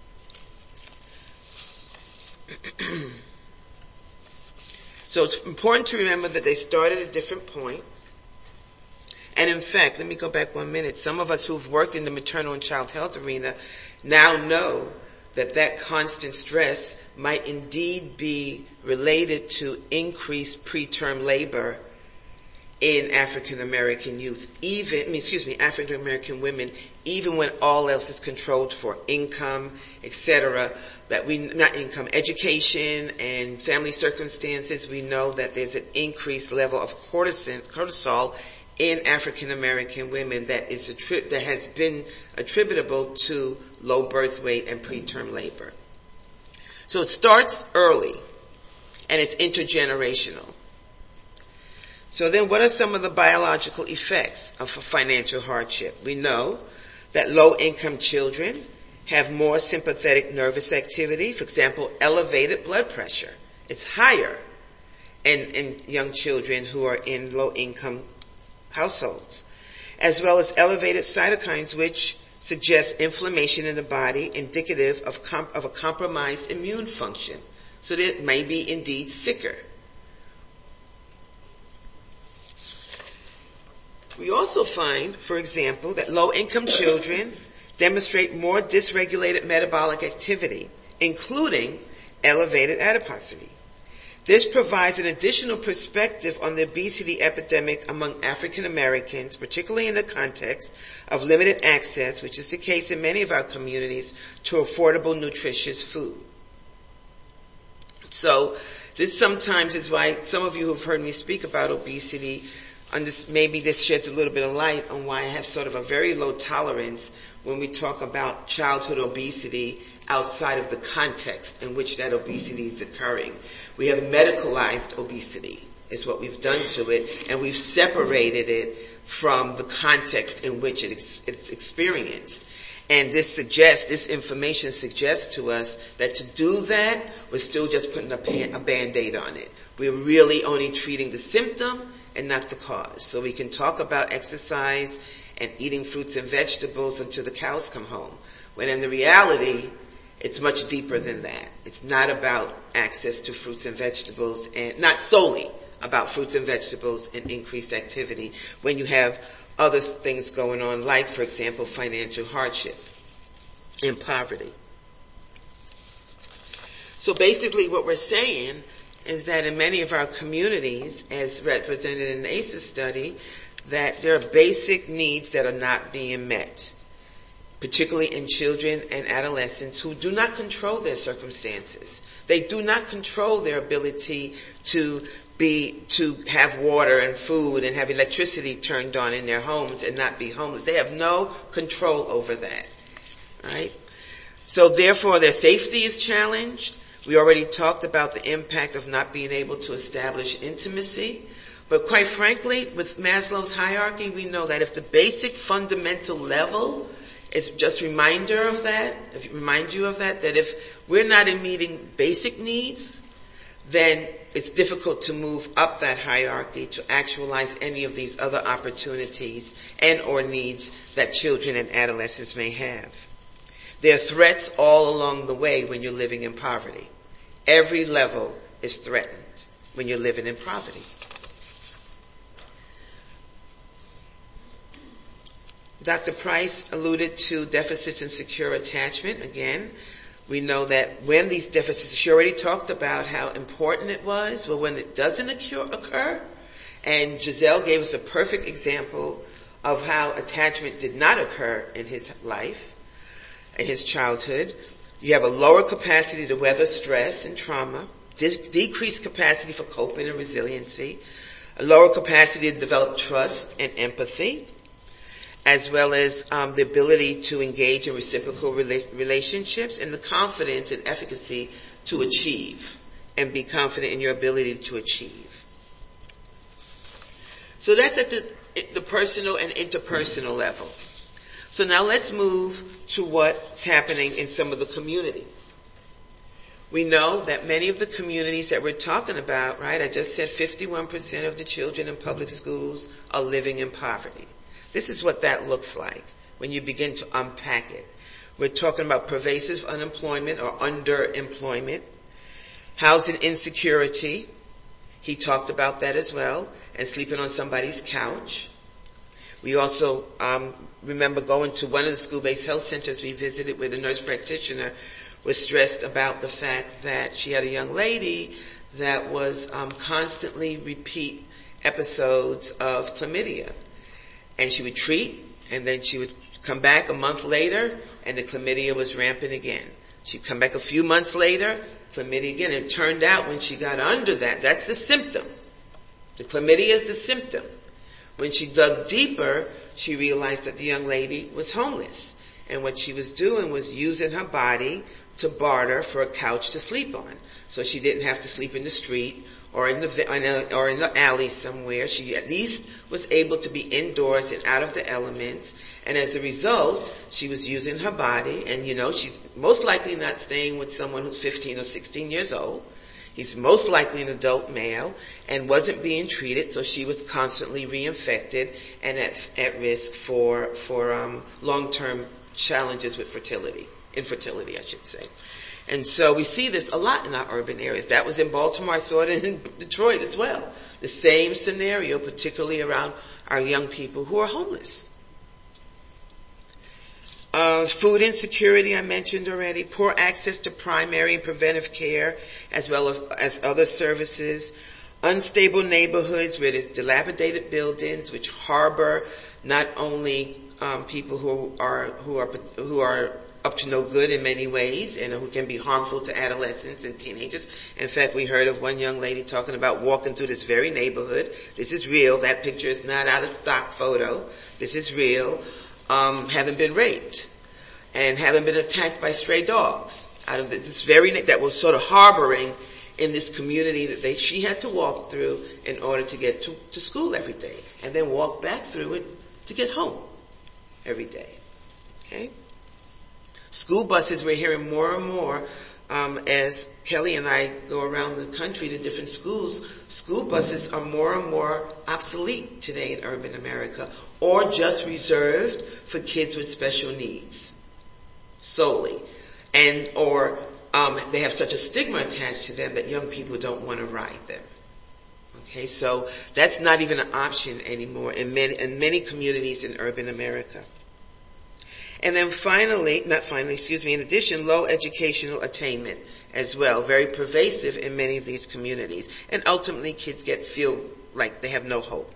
[SPEAKER 3] So it's important to remember that they start at a different point. And in fact, let me go back 1 minute. Some of us who've worked in the maternal and child health arena now know that constant stress might indeed be related to increased preterm labor in African American youth, African American women, even when all else is controlled for income, etc. Education and family circumstances, we know that there's an increased level of cortisol in African American women that has been attributable to low birth weight and preterm labor. So it starts early, and it's intergenerational. So then what are some of the biological effects of financial hardship? We know that low-income children have more sympathetic nervous activity. For example, elevated blood pressure. It's higher in young children who are in low-income households, as well as elevated cytokines, which suggests inflammation in the body indicative of a compromised immune function. So that it may be indeed sicker. We also find, for example, that low-income children demonstrate more dysregulated metabolic activity, including elevated adiposity. This provides an additional perspective on the obesity epidemic among African Americans, particularly in the context of limited access, which is the case in many of our communities, to affordable, nutritious food. So this sometimes is why some of you who have heard me speak about obesity, maybe this sheds a little bit of light on why I have sort of a very low tolerance when we talk about childhood obesity outside of the context in which that obesity is occurring. We have medicalized obesity, is what we've done to it, and we've separated it from the context in which it's experienced. And this information suggests to us that to do that, we're still just putting a Band-Aid on it. We're really only treating the symptom and not the cause. So we can talk about exercise and eating fruits and vegetables until the cows come home, when in the reality, it's much deeper than that. It's not about access to fruits and vegetables, and not solely about fruits and vegetables and increased activity when you have other things going on, like, for example, financial hardship and poverty. So basically what we're saying is that in many of our communities, as represented in the ACEs study, that there are basic needs that are not being met, particularly in children and adolescents who do not control their circumstances. They do not control their ability to have water and food and have electricity turned on in their homes and not be homeless. They have no control over that, right? So therefore their safety is challenged. We already talked about the impact of not being able to establish intimacy. But quite frankly, with Maslow's hierarchy, we know that if the basic fundamental level is just remind you of that, that if we're not in meeting basic needs, then it's difficult to move up that hierarchy to actualize any of these other opportunities and or needs that children and adolescents may have. There are threats all along the way when you're living in poverty. Every level is threatened when you're living in poverty. Dr. Price alluded to deficits in secure attachment. Again, We know that when these deficits, she already talked about how important it was, but when it doesn't occur, and Giselle gave us a perfect example of how attachment did not occur in his life, in his childhood. You have a lower capacity to weather stress and trauma, decreased capacity for coping and resiliency, a lower capacity to develop trust and empathy, as well as the ability to engage in reciprocal relationships, and the confidence and efficacy to achieve and be confident in your ability to achieve. So that's at the personal and interpersonal level. So now let's move to what's happening in some of the communities. We know that many of the communities that we're talking about, right, I just said 51% of the children in public schools are living in poverty. This is what that looks like when you begin to unpack it. We're talking about pervasive unemployment or underemployment, housing insecurity. He talked about that as well, and sleeping on somebody's couch. We also remember going to one of the school-based health centers we visited where the nurse practitioner was stressed about the fact that she had a young lady that was constantly repeat episodes of chlamydia. And she would treat, and then she would come back a month later, and the chlamydia was rampant again. She'd come back a few months later, chlamydia again. And it turned out when she got under that, that's the symptom. The chlamydia is the symptom. When she dug deeper, she realized that the young lady was homeless. And what she was doing was using her body to barter for a couch to sleep on. So she didn't have to sleep in the street or in the alley somewhere. She at least was able to be indoors and out of the elements. And as a result, she was using her body. And she's most likely not staying with someone who's 15 or 16 years old. He's most likely an adult male and wasn't being treated, so she was constantly reinfected and at risk for long-term challenges with infertility, I should say. And so we see this a lot in our urban areas. That was in Baltimore. I saw it in Detroit as well. The same scenario, particularly around our young people who are homeless. Food insecurity, I mentioned already. Poor access to primary and preventive care, as well as other services. Unstable neighborhoods where there's dilapidated buildings, which harbor not only people who are up to no good in many ways and who can be harmful to adolescents and teenagers. In fact, we heard of one young lady talking about walking through this very neighborhood. This is real. That picture is not out of stock photo. This is real. Having been raped and having been attacked by stray dogs out of this very that was sort of harboring in this community that she had to walk through in order to get to school every day, and then walk back through it to get home every day. Okay? School buses, we're hearing more and more as Kelly and I go around the country to different schools. School buses are more and more obsolete today in urban America, or just reserved for kids with special needs solely, or they have such a stigma attached to them that young people don't want to ride them. Okay, so that's not even an option anymore in many communities in urban America. And then in addition, low educational attainment as well, very pervasive in many of these communities. And ultimately kids feel like they have no hope.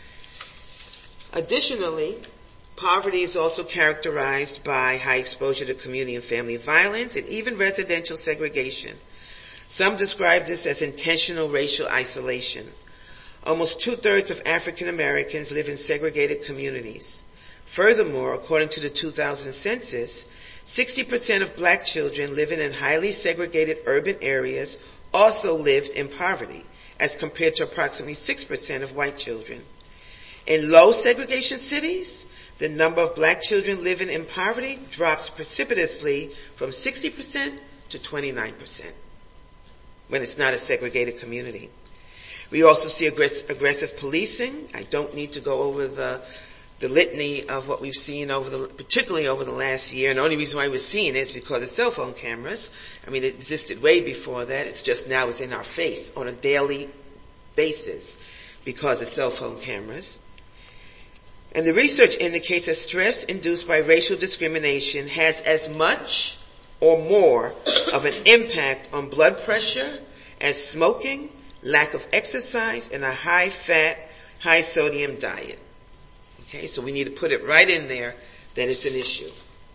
[SPEAKER 3] Additionally, poverty is also characterized by high exposure to community and family violence and even residential segregation. Some describe this as intentional racial isolation. Almost 2/3 of African Americans live in segregated communities. Furthermore, according to the 2000 census, 60% of black children living in highly segregated urban areas also lived in poverty, as compared to approximately 6% of white children. In low segregation cities, the number of black children living in poverty drops precipitously from 60% to 29% when it's not a segregated community. We also see aggressive policing. I don't need to go over the litany of what we've seen particularly over the last year. And the only reason why we're seeing it is because of cell phone cameras. I mean, it existed way before that. It's just now it's in our face on a daily basis because of cell phone cameras. And the research indicates that stress induced by racial discrimination has as much or more of an impact on blood pressure as smoking, lack of exercise, and a high-fat, high-sodium diet. Okay, so we need to put it right in there that it's an issue.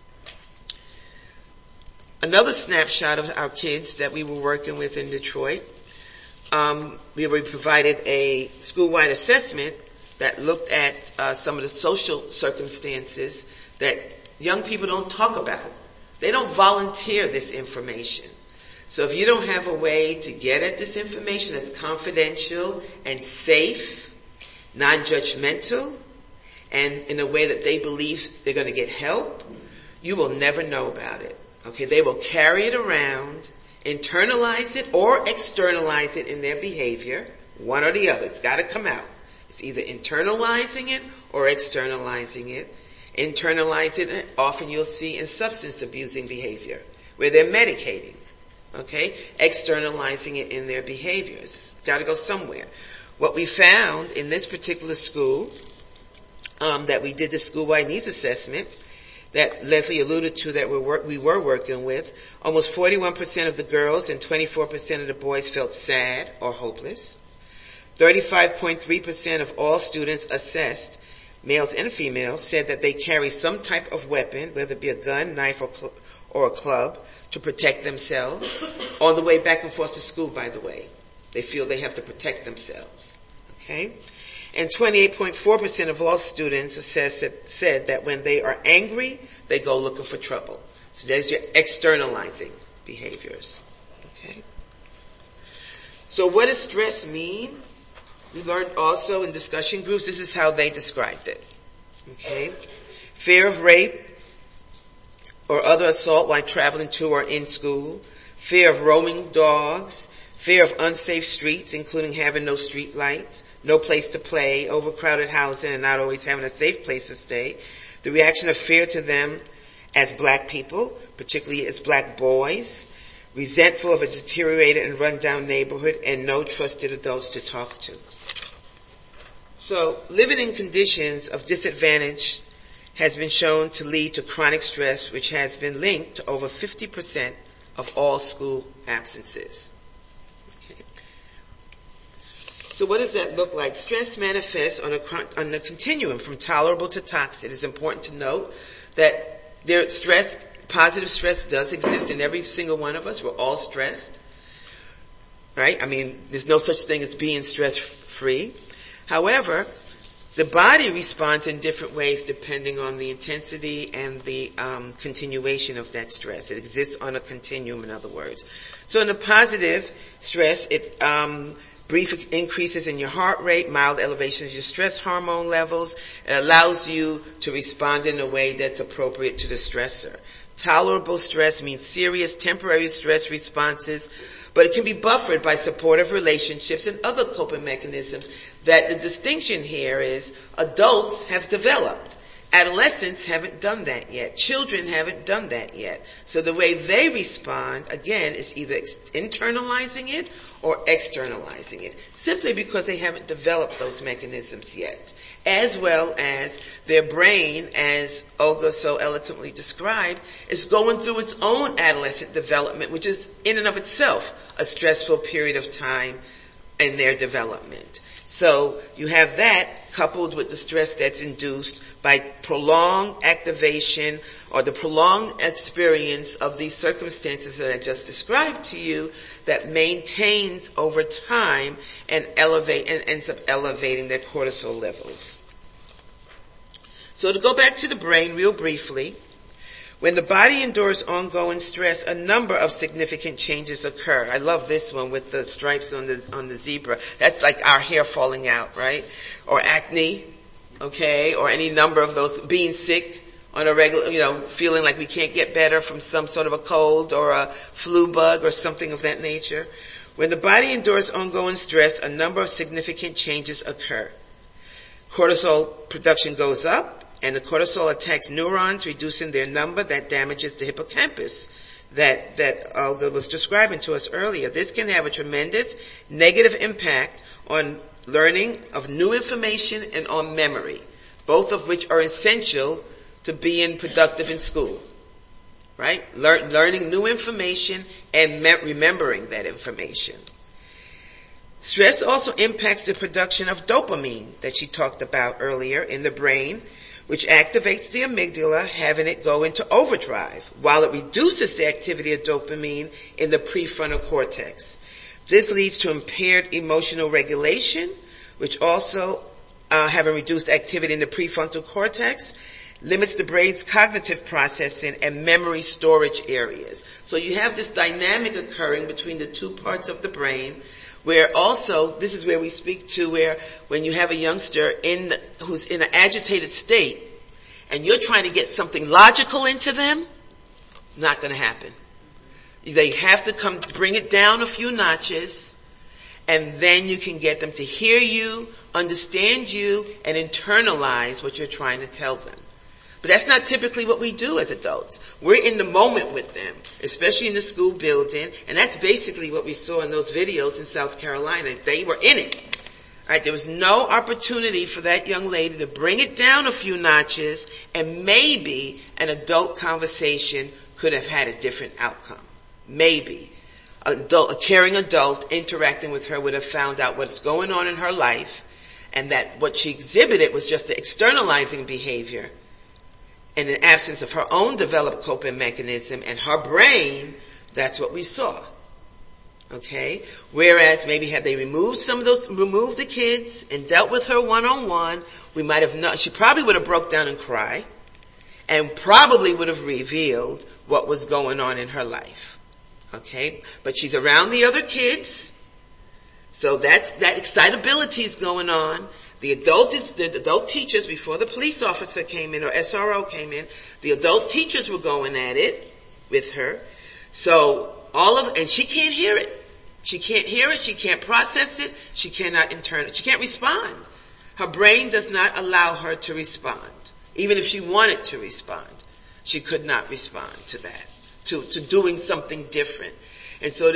[SPEAKER 3] Another snapshot of our kids that we were working with in Detroit, we provided a school-wide assessment that looked at some of the social circumstances that young people don't talk about. They don't volunteer this information. So if you don't have a way to get at this information that's confidential and safe, non-judgmental, and in a way that they believe they're going to get help, you will never know about it. Okay, they will carry it around, internalize it or externalize it in their behavior, one or the other. It's got to come out. It's either internalizing it or externalizing it. Internalize it, often you'll see in substance abusing behavior, where they're medicating. Okay, externalizing it in their behaviors. It's got to go somewhere. What we found in this particular school, that we did the school-wide needs assessment, that Leslie alluded to, that we were working with, almost 41% of the girls and 24% of the boys felt sad or hopeless. 35.3% of all students assessed, males and females, said that they carry some type of weapon, whether it be a gun, knife, or a club, to protect themselves. On the way back and forth to school, by the way. They feel they have to protect themselves. Okay? And 28.4% of all students said that when they are angry, they go looking for trouble. So there's your externalizing behaviors. Okay? So what does stress mean? We learned also in discussion groups, this is how they described it. Okay? Fear of rape or other assault while traveling to or in school. Fear of roaming dogs. Fear of unsafe streets, including having no street lights, no place to play, overcrowded housing, and not always having a safe place to stay. The reaction of fear to them as black people, particularly as black boys, resentful of a deteriorated and run-down neighborhood, and no trusted adults to talk to. So, living in conditions of disadvantage has been shown to lead to chronic stress, which has been linked to over 50% of all school absences. So what does that look like? Stress manifests on the continuum from tolerable to toxic. It is important to note that positive stress does exist in every single one of us. We're all stressed. Right? I mean, there's no such thing as being stress-free. However, the body responds in different ways depending on the intensity and the continuation of that stress. It exists on a continuum, in other words. So in the positive stress, brief increases in your heart rate, mild elevations of your stress hormone levels. It allows you to respond in a way that's appropriate to the stressor. Tolerable stress means serious temporary stress responses, but it can be buffered by supportive relationships and other coping mechanisms. That the distinction here is adults have developed. Adolescents haven't done that yet. Children haven't done that yet. So the way they respond, again, is either internalizing it or externalizing it, simply because they haven't developed those mechanisms yet. As well as their brain, as Olga so eloquently described, is going through its own adolescent development, which is in and of itself a stressful period of time in their development. So you have that coupled with the stress that's induced by prolonged activation or the prolonged experience of these circumstances that I just described to you that maintains over time and ends up elevating their cortisol levels. So to go back to the brain real briefly, when the body endures ongoing stress, a number of significant changes occur. I love this one with the stripes on the zebra. That's like our hair falling out, right? Or acne, okay? Or any number of those, being sick on a regular, feeling like we can't get better from some sort of a cold or a flu bug or something of that nature. When the body endures ongoing stress, a number of significant changes occur. Cortisol production goes up, and the cortisol attacks neurons, reducing their number. That damages the hippocampus that Olga was describing to us earlier. This can have a tremendous negative impact on learning of new information and on memory, both of which are essential to being productive in school. right? Learning new information and remembering that information. Stress also impacts the production of dopamine that she talked about earlier in the brain, which activates the amygdala, having it go into overdrive, while it reduces the activity of dopamine in the prefrontal cortex. This leads to impaired emotional regulation, which also, having reduced activity in the prefrontal cortex, limits the brain's cognitive processing and memory storage areas. So you have this dynamic occurring between the two parts of the brain, where also, this is where we speak to where when you have a youngster who's in an agitated state, and you're trying to get something logical into them, not going to happen. They have to bring it down a few notches, and then you can get them to hear you, understand you, and internalize what you're trying to tell them. But that's not typically what we do as adults. We're in the moment with them, especially in the school building, and that's basically what we saw in those videos in South Carolina. They were in it. Right? There was no opportunity for that young lady to bring it down a few notches, and maybe an adult conversation could have had a different outcome. Maybe. A caring adult interacting with her would have found out what's going on in her life, and that what she exhibited was just the externalizing behavior. In the absence of her own developed coping mechanism and her brain, that's what we saw. Okay? Whereas maybe had they removed the kids and dealt with her one-on-one, we might have not, she probably would have broke down and cried and probably would have revealed what was going on in her life. Okay? But she's around the other kids, so that excitability is going on. The adult teachers, before the police officer came in or SRO came in, the adult teachers were going at it with her. So and she can't hear it. She can't hear it. She can't process it. She cannot she can't respond. Her brain does not allow her to respond. Even if she wanted to respond, she could not respond to that, to doing something different. And so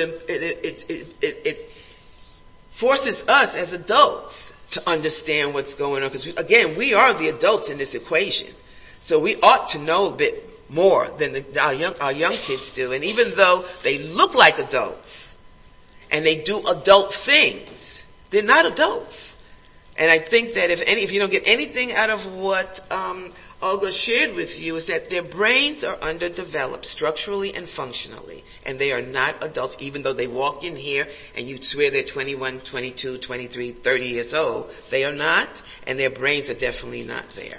[SPEAKER 3] it forces us as adults to understand what's going on. Because again, we are the adults in this equation. So we ought to know a bit more than our young kids do. And even though they look like adults and they do adult things, they're not adults. And I think that if you don't get anything out of what Olga shared with you, is that their brains are underdeveloped structurally and functionally, and they are not adults, even though they walk in here and you'd swear they're 21, 22, 23, 30 years old. They are not, and their brains are definitely not there.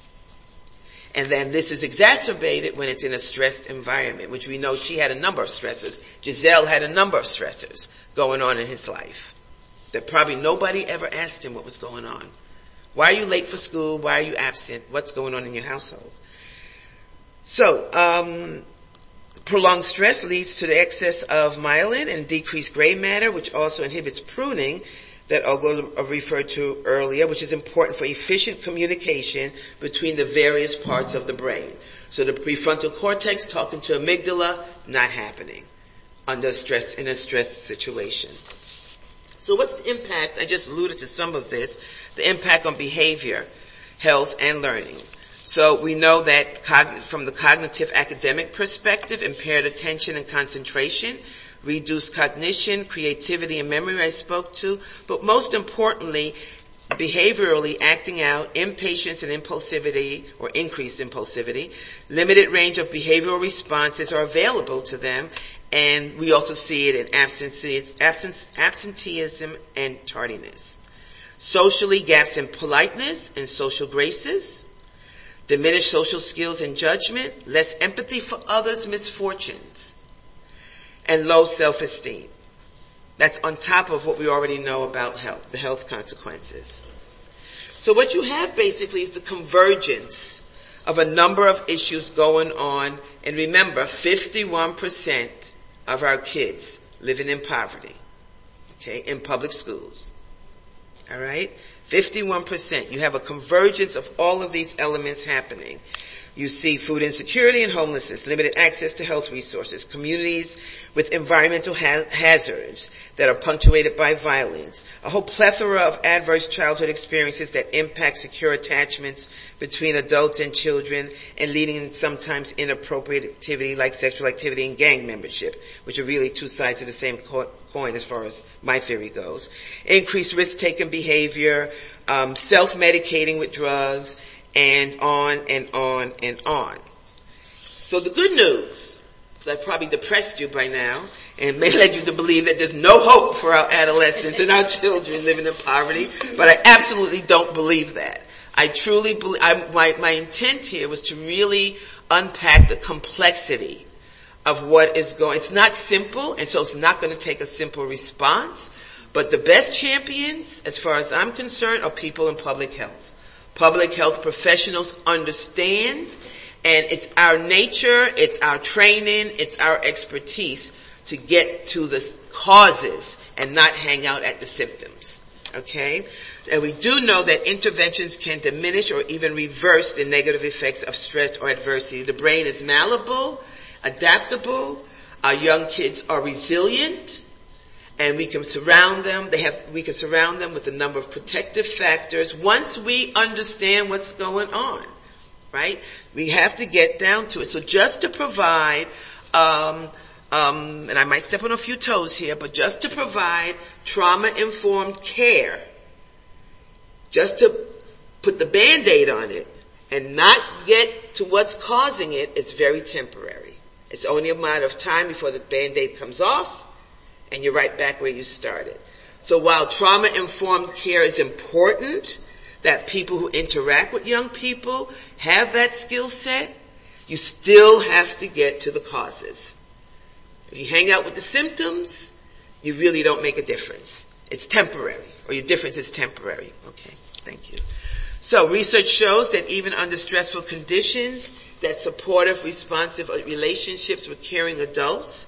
[SPEAKER 3] And then this is exacerbated when it's in a stressed environment, which we know she had a number of stressors. Giselle had a number of stressors going on in his life that probably nobody ever asked him what was going on. Why are you late for school? Why are you absent? What's going on in your household? So, prolonged stress leads to the excess of myelin and decreased gray matter, which also inhibits pruning that Olga referred to earlier, which is important for efficient communication between the various parts of the brain. So the prefrontal cortex talking to amygdala, not happening under stress, in a stress situation. So what's the impact? I just alluded to some of this. The impact on behavior, health, and learning. So we know that from the cognitive academic perspective, impaired attention and concentration, reduced cognition, creativity, and memory I spoke to, but most importantly, behaviorally acting out, impatience and impulsivity, or increased impulsivity, limited range of behavioral responses are available to them, and we also see it in absenteeism and tardiness. Socially, gaps in politeness and social graces, diminished social skills and judgment, less empathy for others' misfortunes, and low self-esteem. That's on top of what we already know about health, the health consequences. So what you have basically is the convergence of a number of issues going on. And remember, 51% of our kids living in poverty, okay, in public schools. All right? 51%. You have a convergence of all of these elements happening. You see food insecurity and homelessness, limited access to health resources, communities with environmental hazards that are punctuated by violence, a whole plethora of adverse childhood experiences that impact secure attachments between adults and children and leading in sometimes inappropriate activity like sexual activity and gang membership, which are really two sides of the same coin as far as my theory goes. Increased risk-taking behavior, self-medicating with drugs, and on and on and on. So the good news, because I've probably depressed you by now, and may led you to believe that there's no hope for our adolescents and our children living in poverty, but I absolutely don't believe that. I truly believe, my intent here was to really unpack the complexity of what is going. It's not simple, and so it's not going to take a simple response, but the best champions, as far as I'm concerned, are people in public health. Public health professionals understand, and it's our nature, it's our training, it's our expertise to get to the causes and not hang out at the symptoms. Okay? And we do know that interventions can diminish or even reverse the negative effects of stress or adversity. The brain is malleable, adaptable. Our young kids are resilient. And we can surround them. We can surround them with a number of protective factors once we understand what's going on, right? We have to get down to it. So just to provide, and I might step on a few toes here, but just to provide trauma-informed care, just to put the Band-Aid on it and not get to what's causing it, it's very temporary. It's only a matter of time before the Band-Aid comes off, and you're right back where you started. So while trauma-informed care is important, that people who interact with young people have that skill set, you still have to get to the causes. If you hang out with the symptoms, you really don't make a difference. It's temporary, or your difference is temporary. Okay, thank you. So research shows that even under stressful conditions, that supportive, responsive relationships with caring adults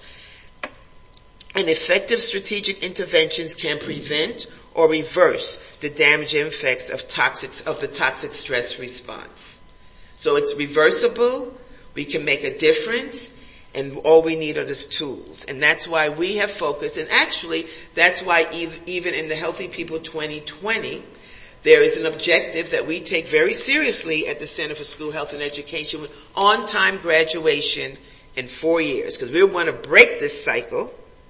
[SPEAKER 3] and effective strategic interventions can prevent or reverse the damaging effects of the toxic stress response. So it's reversible, we can make a difference, and all we need are these tools. And that's why we have focused, and actually that's why even in the Healthy People 2020, there is an objective that we take very seriously at the Center for School Health and Education with on-time graduation in 4 years, because we want to break this cycle.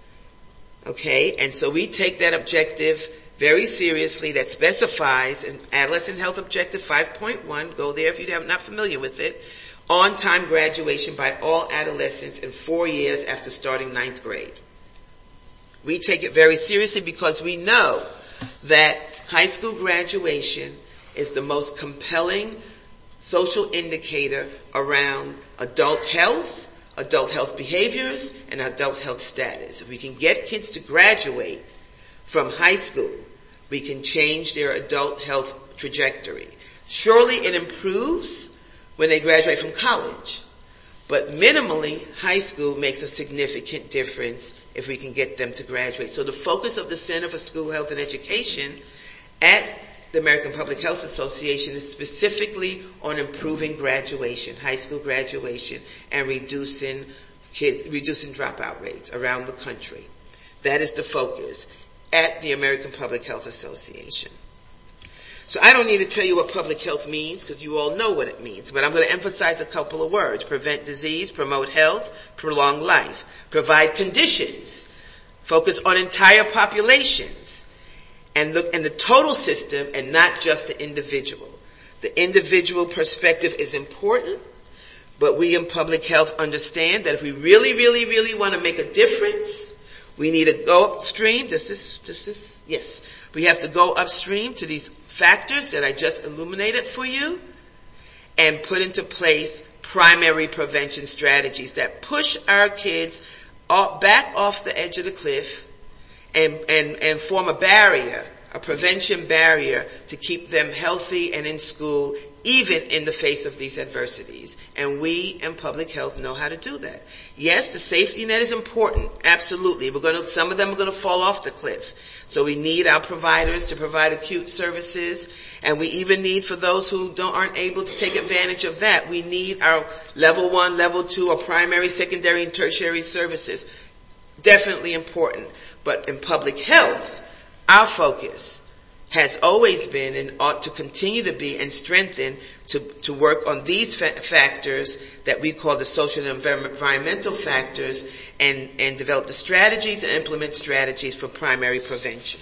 [SPEAKER 3] Okay, and so we take that objective very seriously. That specifies an Adolescent Health Objective 5.1. Go there if you're not familiar with it. On-time graduation by all adolescents in 4 years after starting 9th grade. We take it very seriously because we know that high school graduation is the most compelling social indicator around adult health behaviors, and adult health status. If we can get kids to graduate from high school, we can change their adult health trajectory. Surely it improves when they graduate from college, but minimally, high school makes a significant difference if we can get them to graduate. So the focus of the Center for School Health and Education at the American Public Health Association is specifically on improving graduation, high school graduation, and reducing dropout rates around the country. That is the focus at the American Public Health Association. So I don't need to tell you what public health means because you all know what it means, but I'm going to emphasize a couple of words. Prevent disease, promote health, prolong life, provide conditions, focus on entire populations, and look in the total system and not just the individual. The individual perspective is important, but we in public health understand that if we really, really, really want to make a difference, we need to go upstream. Yes. We have to go upstream to these factors that I just illuminated for you and put into place primary prevention strategies that push our kids back off the edge of the cliff and form a barrier a prevention barrier to keep them healthy and in school, even in the face of these adversities. And we in public health know how to do that. Yes, the safety net is important. Absolutely. Some of them are going to fall off the cliff. So we need our providers to provide acute services. And we even need, for those who aren't able to take advantage of that, we need our level 1, level 2, or primary, secondary, and tertiary services. Definitely important. But in public health, our focus has always been and ought to continue to be and strengthen to work on these factors that we call the social and environmental factors and develop the strategies and implement strategies for primary prevention.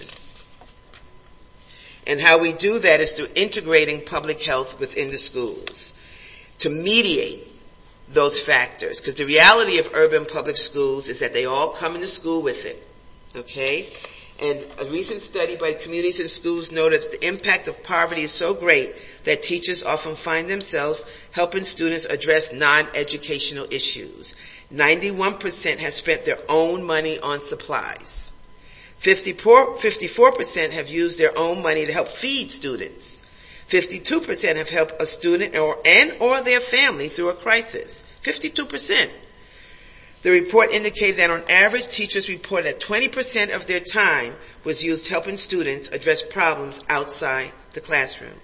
[SPEAKER 3] And how we do that is through integrating public health within the schools to mediate those factors. Because the reality of urban public schools is that they all come into school with it. Okay? And a recent study by Communities in Schools noted that the impact of poverty is so great that teachers often find themselves helping students address non-educational issues. 91% have spent their own money on supplies. 54% have used their own money to help feed students. 52% have helped a student or their family through a crisis. 52%. The report indicated that on average, teachers report that 20% of their time was used helping students address problems outside the classroom.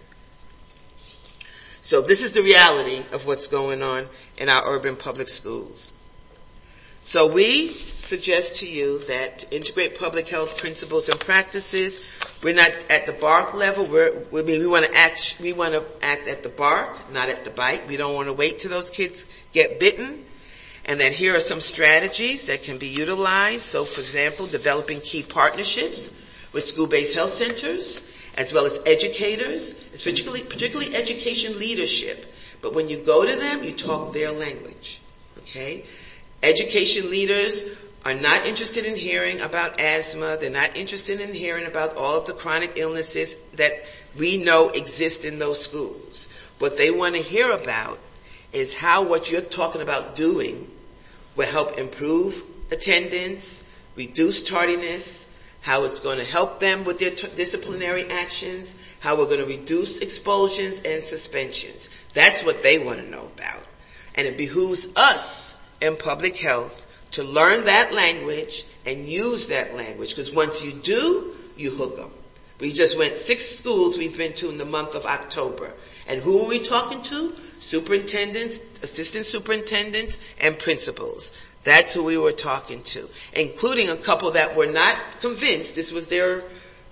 [SPEAKER 3] So this is the reality of what's going on in our urban public schools. So we suggest to you that to integrate public health principles and practices, we're not at the bark level. We want to act at the bark, not at the bite. We don't want to wait till those kids get bitten. And then here are some strategies that can be utilized. So, for example, developing key partnerships with school-based health centers, as well as educators. It's particularly education leadership. But when you go to them, you talk their language. Okay? Education leaders are not interested in hearing about asthma. They're not interested in hearing about all of the chronic illnesses that we know exist in those schools. What they want to hear about is how what you're talking about doing will help improve attendance, reduce tardiness, how it's going to help them with their disciplinary actions, how we're going to reduce expulsions and suspensions. That's what they want to know about. And it behooves us in public health to learn that language and use that language, because once you do, you hook them. We just went 6 schools we've been to in the month of October. And who are we talking to? Superintendents, assistant superintendents, and principals. That's who we were talking to, including a couple that were not convinced this was their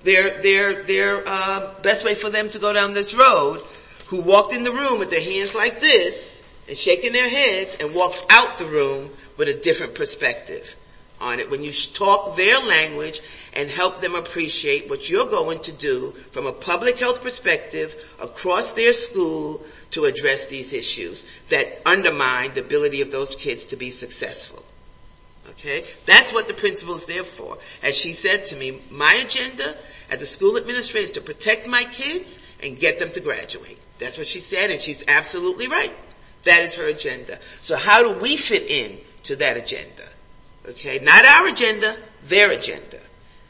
[SPEAKER 3] best way for them to go down this road, who walked in the room with their hands like this and shaking their heads and walked out the room with a different perspective on it. When you talk their language and help them appreciate what you're going to do from a public health perspective across their school to address these issues that undermine the ability of those kids to be successful. Okay? That's what the principal is there for. As she said to me, my agenda as a school administrator is to protect my kids and get them to graduate. That's what she said, and she's absolutely right. That is her agenda. So how do we fit in to that agenda? Okay? Not our agenda, their agenda.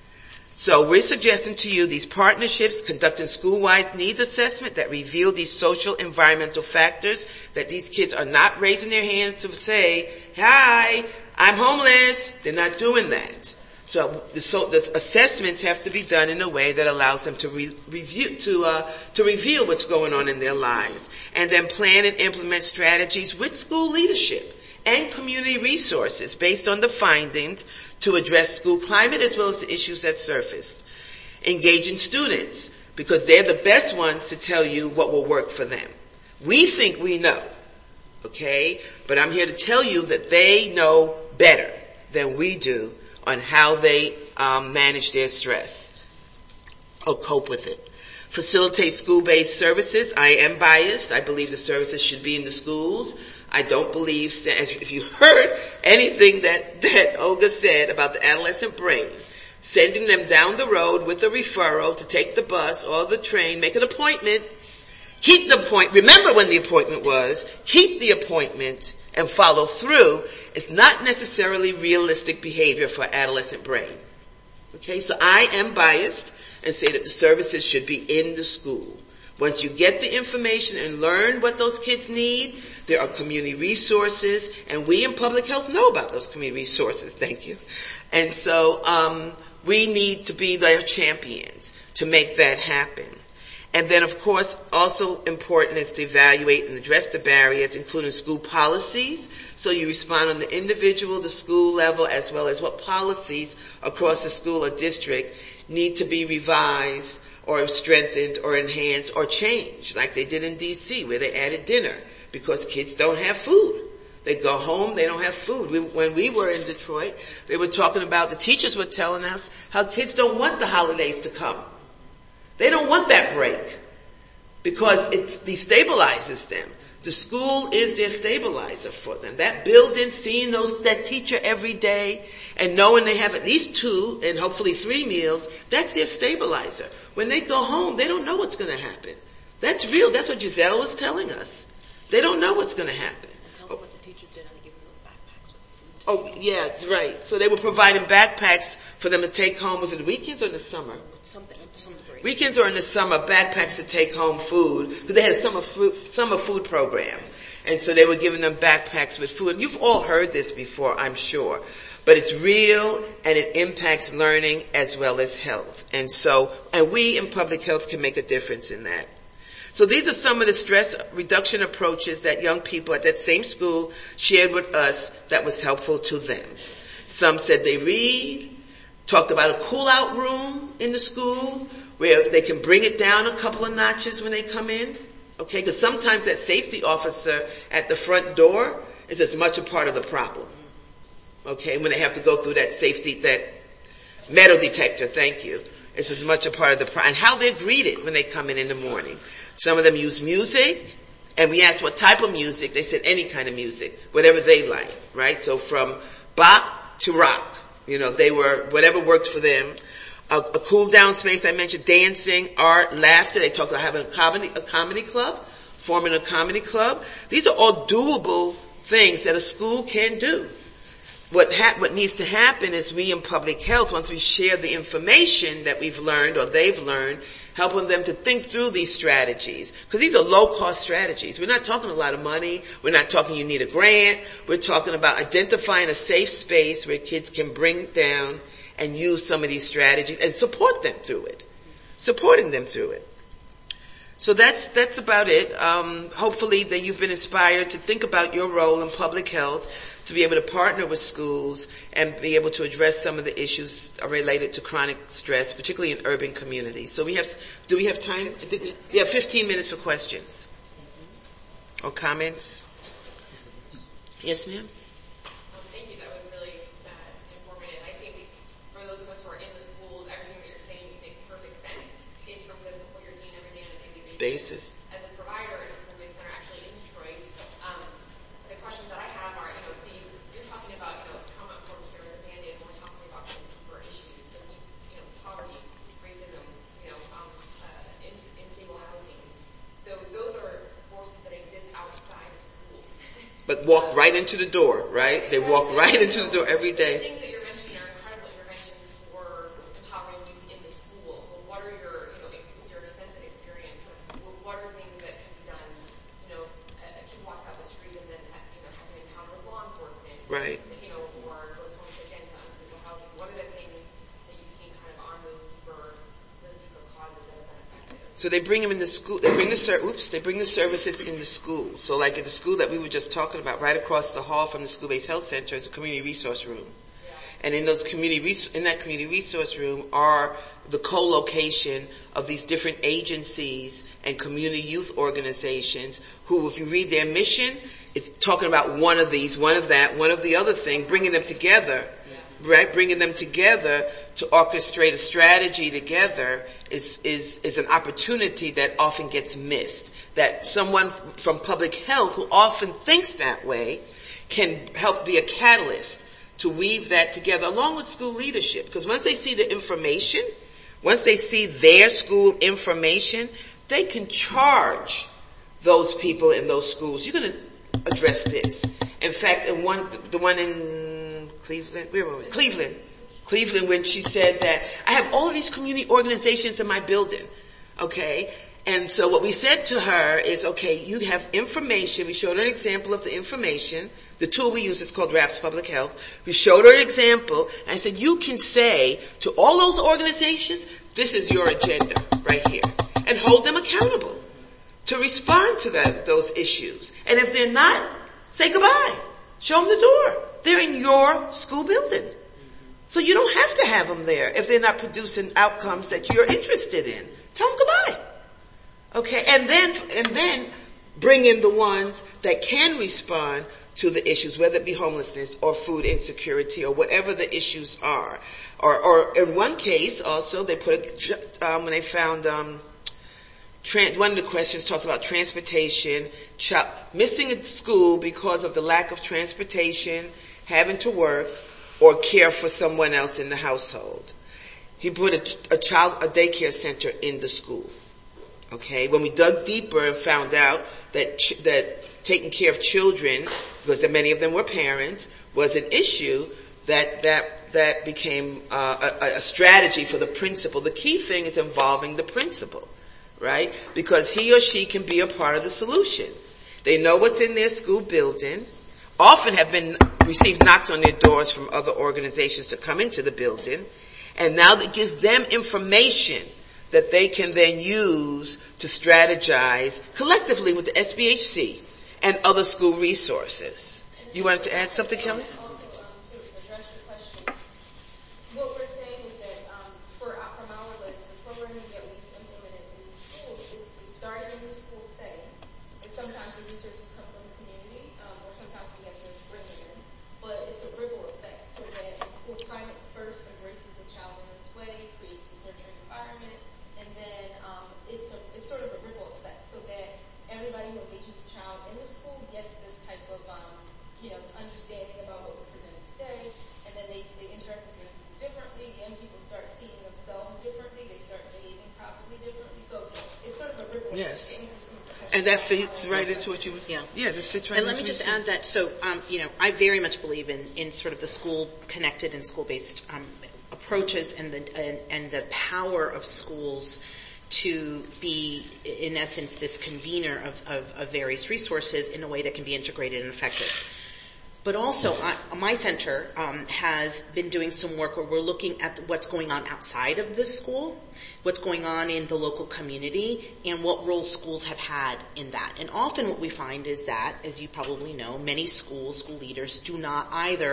[SPEAKER 3] So we're suggesting to you these partnerships, conducting school-wide needs assessment that reveal these social environmental factors, that these kids are not raising their hands to say, hi, I'm homeless. They're not doing that. So the assessments have to be done in a way that allows them to reveal what's going on in their lives. And then plan and implement strategies with school leadership and community resources based on the findings to address school climate as well as the issues that surfaced. Engaging students, because they're the best ones to tell you what will work for them. We think we know, okay? But I'm here to tell you that they know better than we do on how they manage their stress or cope with it. Facilitate school-based services. I am biased. I believe the services should be in the schools. I don't believe, if you heard anything that Olga said about the adolescent brain, sending them down the road with a referral to take the bus or the train, make an appointment, keep the appointment, remember when the appointment was, keep the appointment and follow through, is not necessarily realistic behavior for adolescent brain. Okay, so I am biased, and say that the services should be in the school. Once you get the information and learn what those kids need, there are community resources, and we in public health know about those community resources. Thank you. And so we need to be their champions to make that happen. And then, of course, also important is to evaluate and address the barriers, including school policies. So you respond on the individual, the school level, as well as what policies across the school or district need to be revised or strengthened or enhanced or changed, like they did in D.C., where they added dinner because kids don't have food. They go home, they don't have food. When we were in Detroit, they were talking about, the teachers were telling us how kids don't want the holidays to come. They don't want that break because it destabilizes them. The school is their stabilizer for them. That building, seeing that teacher every day and knowing they have at least 2 and hopefully 3 meals, that's their stabilizer. When they go home, they don't know what's going to happen. That's real. That's what Giselle was telling us. They don't know what's going to happen.
[SPEAKER 2] Tell them what the teachers did, how they give them those backpacks with the food.
[SPEAKER 3] Oh, yeah, that's right. So they were providing backpacks for them to take home. Was it the weekends or in the summer?
[SPEAKER 2] Some degree.
[SPEAKER 3] Weekends or in the summer, backpacks to take home food, because they had a summer food program. And so they were giving them backpacks with food. You've all heard this before, I'm sure. But it's real and it impacts learning as well as health. And we in public health can make a difference in that. So these are some of the stress reduction approaches that young people at that same school shared with us that was helpful to them. Some said they read, talked about a cool out room in the school where they can bring it down a couple of notches when they come in. Okay, because sometimes that safety officer at the front door is as much a part of the problem. Okay, when they have to go through that metal detector, thank you. It's as much a part of the problem. And how they're greeted when they come in the morning. Some of them use music, and we asked what type of music. They said any kind of music, whatever they like, right? So from bop to rock, they were, whatever worked for them. A cool down space, I mentioned dancing, art, laughter. They talked about having a comedy club, forming a comedy club. These are all doable things that a school can do. What needs to happen is we in public health, once we share the information that we've learned or they've learned, helping them to think through these strategies. Because these are low-cost strategies. We're not talking a lot of money. We're not talking you need a grant. We're talking about identifying a safe space where kids can bring down and use some of these strategies and support them through it. Supporting them through it. So that's about it. Hopefully that you've been inspired to think about your role in public health, to be able to partner with schools and be able to address some of the issues related to chronic stress, particularly in urban communities. So do we have time? We have 15 minutes for questions or comments. Yes, ma'am?
[SPEAKER 5] Thank you. That was really informative. I think for those of us who are in the schools, everything that you're saying makes perfect sense in terms of what you're seeing every day on a daily basis. As a provider in a school-based center actually in Detroit, the questions that I have are, you're talking about, trauma-informed care as a Band-Aid, and we're talking about some deeper issues, so poverty, racism, unstable housing. So those are forces that exist outside of schools.
[SPEAKER 3] But walk right into the door, right? They walk right into the door every day.
[SPEAKER 5] The things that you're mentioning are incredible interventions for empowering youth in the school. Well, what are your, with your extensive experience, what are things that can be done? A kid walks out the street and then has an encounter with law enforcement,
[SPEAKER 3] right?
[SPEAKER 5] Or goes home again to unstable housing. What are the things that you've seen kind of on those deeper causes that have been effective?
[SPEAKER 3] So they bring them in the school. They bring the services in the school. So like at the school that we were just talking about, right across the hall from the school-based health center is a community resource room. And in that community resource room are the co-location of these different agencies and community youth organizations who, if you read their mission, is talking about one of these, one of that, one of the other thing, bringing them together, right? Bringing them together to orchestrate a strategy together is an opportunity that often gets missed. That someone from public health who often thinks that way can help be a catalyst to weave that together along with school leadership. Because once they see the information, once they see their school information, they can charge those people in those schools. You're going to address this. In fact, the one in Cleveland, where were we? Cleveland. Cleveland, when she said that I have all of these community organizations in my building. Okay. And so what we said to her is, okay, you have information. We showed her an example of the information. The tool we use is called RAPS Public Health. We showed her an example, and I said, you can say to all those organizations, this is your agenda right here, and hold them accountable to respond to those issues. And if they're not, say goodbye. Show them the door. They're in your school building. So you don't have to have them there if they're not producing outcomes that you're interested in. Tell them goodbye. Okay, and then bring in the ones that can respond to the issues, whether it be homelessness or food insecurity or whatever the issues are. Or in one case also, they put when they found one of the questions talks about transportation, missing a school because of the lack of transportation, having to work or care for someone else in the household. He put a daycare center in the school. Okay, when we dug deeper and found out that taking care of children, because many of them were parents, was an issue, that became a strategy for the principal. The key thing is involving the principal, right? Because he or she can be a part of the solution. They know what's in their school building, often have received knocks on their doors from other organizations to come into the building, and now that gives them information that they can then use to strategize collectively with the SBHC and other school resources. You wanted to add something, Kelly?
[SPEAKER 5] Also, to address your question, what we're saying is that from our lens, the programming that we've implemented in the schools, it's starting in the school setting, and sometimes the resources come from the community, or sometimes we have to bring them in, but it's a ripple effect, so that the school climate first embraces the child in this way, creates this nurturing environment, and then it's sort of a ripple effect, so that everybody who engages the child in the school gets this type of understanding about what we're presenting today, and then they interact with them differently. Young people start seeing themselves differently. They start behaving probably differently. So it's sort of a ripple effect.
[SPEAKER 3] Yes. And that fits right into what you were. Yeah, this fits right into
[SPEAKER 2] And let me just add that, so, I very much believe in sort of the school-connected and school-based approaches and the power of schools to be, in essence, this convener of various resources in a way that can be integrated and effective. But also, my center has been doing some work where we're looking at what's going on outside of the school, what's going on in the local community, and what role schools have had in that. And often what we find is that, as you probably know, many school leaders do not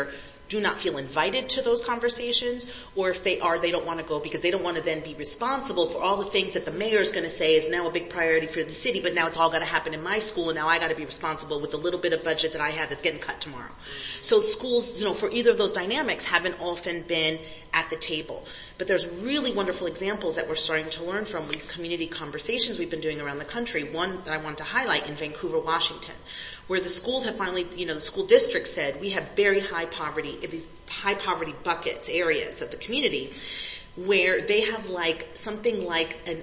[SPEAKER 2] feel invited to those conversations, or if they are, they don't want to go because they don't want to then be responsible for all the things that the mayor is going to say is now a big priority for the city, but now it's all got to happen in my school, and now I got to be responsible with the little bit of budget that I have that's getting cut tomorrow. So schools, for either of those dynamics haven't often been at the table. But there's really wonderful examples that we're starting to learn from these community conversations we've been doing around the country. One that I want to highlight in Vancouver, Washington, where the schools have finally, the school district said, we have very high poverty, these high poverty buckets, areas of the community, where they have something like an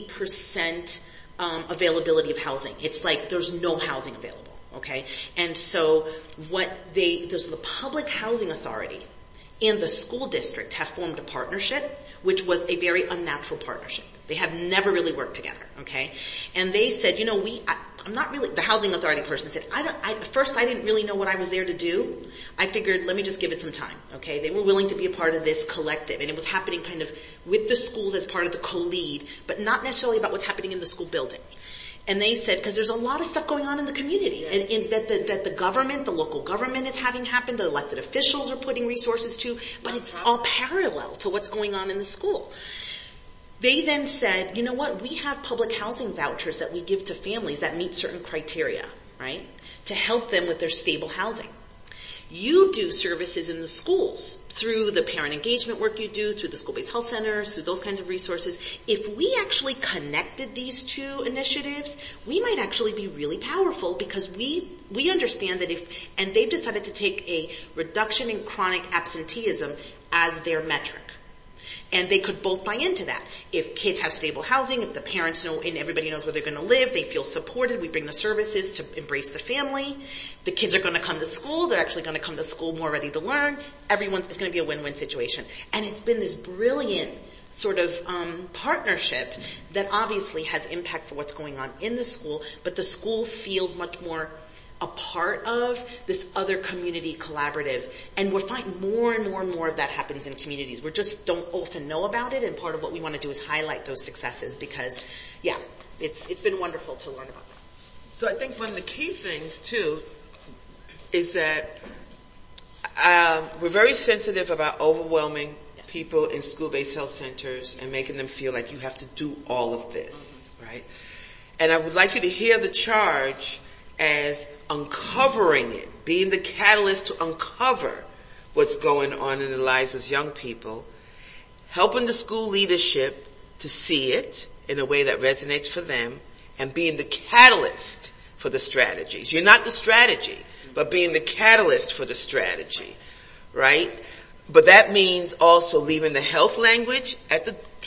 [SPEAKER 2] 8% availability of housing. It's like there's no housing available, okay? And so there's the Public Housing Authority and the school district have formed a partnership, which was a very unnatural partnership. They have never really worked together, okay? And they said, I'm not really, the housing authority person said, at first I didn't really know what I was there to do. I figured, let me just give it some time, okay? They were willing to be a part of this collective, and it was happening kind of with the schools as part of the co-lead, but not necessarily about what's happening in the school building. And they said, because there's a lot of stuff going on in the community, yes, and that the government, the local government is having happen, the elected officials are putting resources to, but it's all parallel to what's going on in the school. They then said, you know what, we have public housing vouchers that we give to families that meet certain criteria, right, to help them with their stable housing. You do services in the schools through the parent engagement work you do, through the school-based health centers, through those kinds of resources. If we actually connected these two initiatives, we might actually be really powerful because we understand that and they've decided to take a reduction in chronic absenteeism as their metric. And they could both buy into that. If kids have stable housing, if the parents know and everybody knows where they're going to live, they feel supported. We bring the services to embrace the family. The kids are going to come to school. They're actually going to come to school more ready to learn. It's going to be a win-win situation. And it's been this brilliant sort of partnership that obviously has impact for what's going on in the school, but the school feels much more a part of this other community collaborative. And we're finding more and more and more of that happens in communities. We just don't often know about it, and part of what we want to do is highlight those successes because, it's been wonderful to learn about that.
[SPEAKER 3] So I think one of the key things, too, is that we're very sensitive about overwhelming people in school-based health centers and making them feel like you have to do all of this, right? And I would like you to hear the charge as uncovering it, being the catalyst to uncover what's going on in the lives of young people, helping the school leadership to see it in a way that resonates for them, and being the catalyst for the strategies. You're not the strategy, but being the catalyst for the strategy, right? But that means also leaving the health language at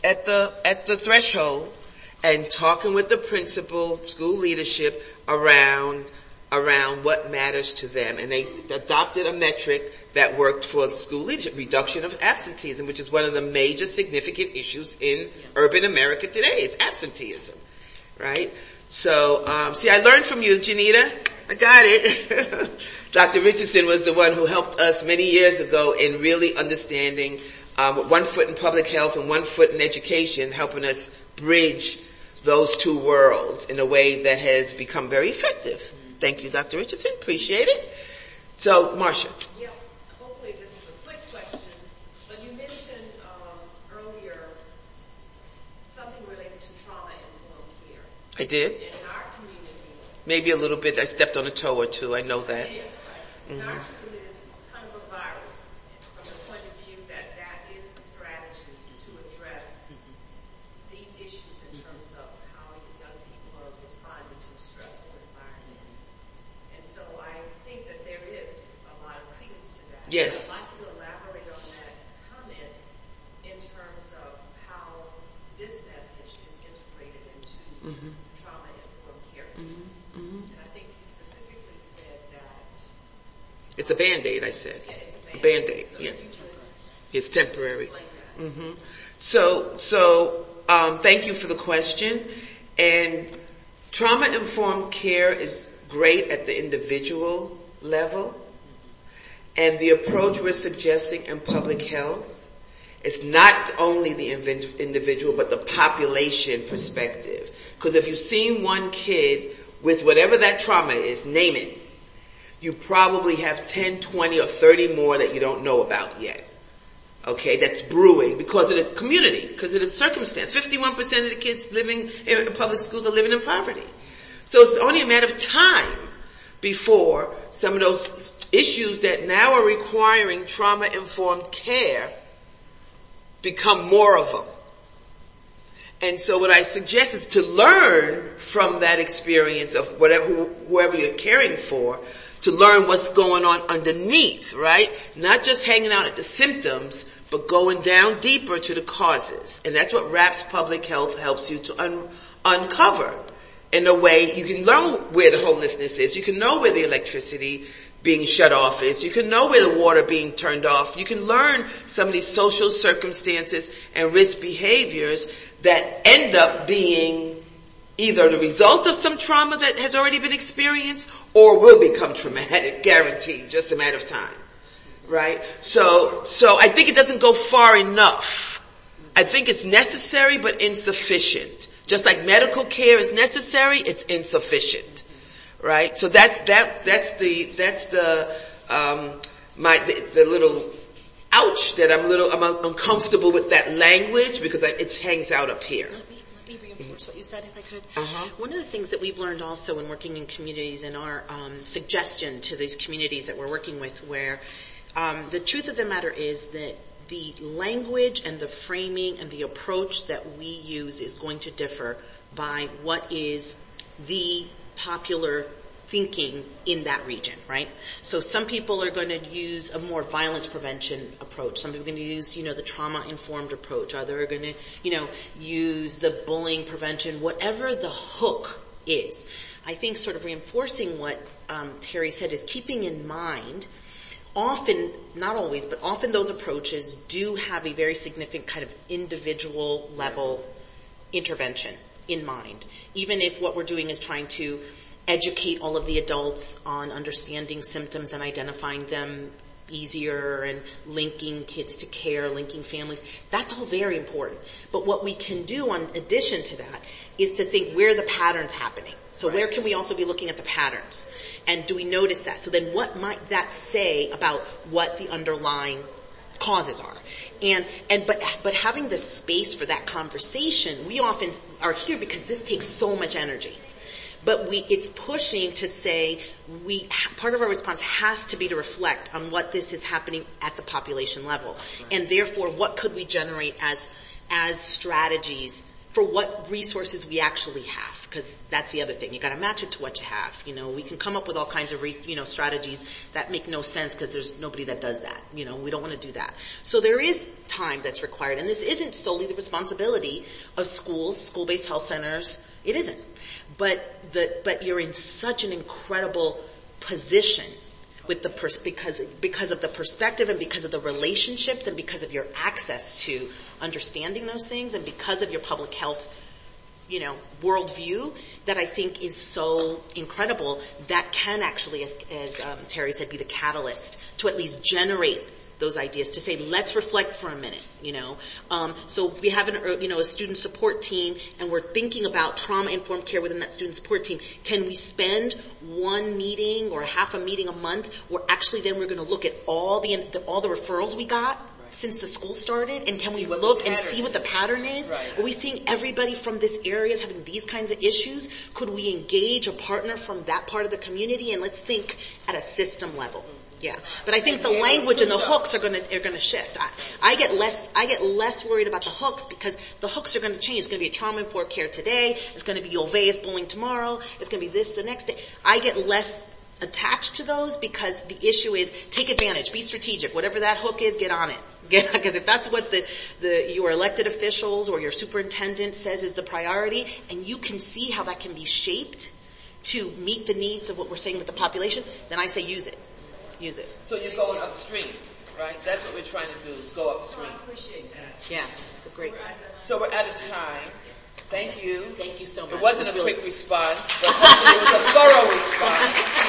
[SPEAKER 3] the threshold and talking with the principal, school leadership around what matters to them. And they adopted a metric that worked for the school leadership, reduction of absenteeism, which is one of the major significant issues in urban America today. It's absenteeism, right? So, I learned from you, Janita. I got it. Dr. Richardson was the one who helped us many years ago in really understanding 1 foot in public health and 1 foot in education, helping us bridge those two worlds in a way that has become very effective. Thank you, Dr. Richardson. Appreciate it. So, Marsha.
[SPEAKER 6] Yeah, hopefully this is a quick question, but you mentioned earlier something related to trauma-informed care.
[SPEAKER 3] I did.
[SPEAKER 6] In our community.
[SPEAKER 3] Maybe a little bit. I stepped on a toe or two. I know that.
[SPEAKER 6] Yes, right. In our community, it's kind of a virus from the point of view that is the strategy to address these issues in terms of how young people are responding to a stressful environment. And so I think that there is a lot of credence to that.
[SPEAKER 3] Yes.
[SPEAKER 6] I'd like you to elaborate on that comment in terms of how this message is integrated into trauma-informed care piece. And I think you specifically said that
[SPEAKER 3] It's a Band-Aid, I said.
[SPEAKER 6] yeah, it's
[SPEAKER 3] A Band-Aid,
[SPEAKER 6] so
[SPEAKER 3] yeah.
[SPEAKER 6] if you could
[SPEAKER 3] It's temporary.
[SPEAKER 6] explain that.
[SPEAKER 3] So, thank you for the question. And trauma-informed care is great at the individual level. And the approach we're suggesting in public health is not only the individual, but the population perspective. Because if you've seen one kid with whatever that trauma is, name it, you probably have 10, 20, or 30 more that you don't know about yet. Okay, that's brewing because of the community, because of the circumstance. 51% of the kids living in public schools are living in poverty. So it's only a matter of time before some of those issues that now are requiring trauma-informed care become more of them. And so what I suggest is to learn from that experience of whoever you're caring for, to learn what's going on underneath, right? Not just hanging out at the symptoms, but going down deeper to the causes. And that's what RAPS Public Health helps you to uncover. In a way, you can learn where the homelessness is. You can know where the electricity being shut off is. You can know where the water being turned off. You can learn some of these social circumstances and risk behaviors that end up being either the result of some trauma that has already been experienced or will become traumatic, guaranteed, just a matter of time. Right? So I think it doesn't go far enough. I think it's necessary but insufficient. Just like medical care is necessary, it's insufficient. Right? So that's the little ouch that I'm uncomfortable with that language because it hangs out up here.
[SPEAKER 2] Let me reinforce what you said, if I could. One of the things that we've learned also in working in communities and our suggestion to these communities that we're working with, where the truth of the matter is that the language and the framing and the approach that we use is going to differ by what is the popular thinking in that region, right? So some people are going to use a more violence prevention approach. Some people are going to use, the trauma-informed approach. Others are going to, use the bullying prevention, whatever the hook is. I think sort of reinforcing what Terry said is keeping in mind, often, not always, but often those approaches do have a very significant kind of individual level intervention in mind. Even if what we're doing is trying to educate all of the adults on understanding symptoms and identifying them easier and linking kids to care, linking families, that's all very important. But what we can do in addition to that is to think where are the patterns happening. So where can we also be looking at the patterns? And do we notice that? So then what might that say about what the underlying causes are? But having the space for that conversation, we often are here because this takes so much energy. But it's pushing to say part of our response has to be to reflect on what this is happening at the population level. And therefore, what could we generate as strategies for what resources we actually have? Because that's the other thing. You gotta match it to what you have. We can come up with all kinds of, strategies that make no sense because there's nobody that does that. We don't want to do that. So there is time that's required. And this isn't solely the responsibility of schools, school-based health centers. It isn't. But you're in such an incredible position with because of the perspective and because of the relationships and because of your access to understanding those things and because of your public health, worldview that I think is so incredible that can actually, as Terry said, be the catalyst to at least generate those ideas, to say, let's reflect for a minute, So we have a student support team and we're thinking about trauma-informed care within that student support team. Can we spend one meeting or half a meeting a month where actually then we're going to look at all the referrals we got since the school started, and can we look and see what the pattern is? Right. Are we seeing everybody from this area is having these kinds of issues? Could we engage a partner from that part of the community? And let's think at a system level. Yeah, but I think the language and the hooks are going to shift. I get less worried about the hooks because the hooks are going to change. It's going to be a trauma-informed care today. It's going to be Ulvaeus bullying tomorrow. It's going to be this the next day. I get less attached to those because the issue is take advantage, be strategic. Whatever that hook is, get on it. Because if that's what your elected officials or your superintendent says is the priority, and you can see how that can be shaped to meet the needs of what we're saying with the population, then I say use it. Use it.
[SPEAKER 3] So you're going upstream, right? That's what we're trying to do, is go upstream.
[SPEAKER 6] I appreciate that.
[SPEAKER 2] Yeah, it's a great.
[SPEAKER 3] So we're out of time. Thank you.
[SPEAKER 2] Thank you so much.
[SPEAKER 3] It wasn't a quick response, but it was a thorough response.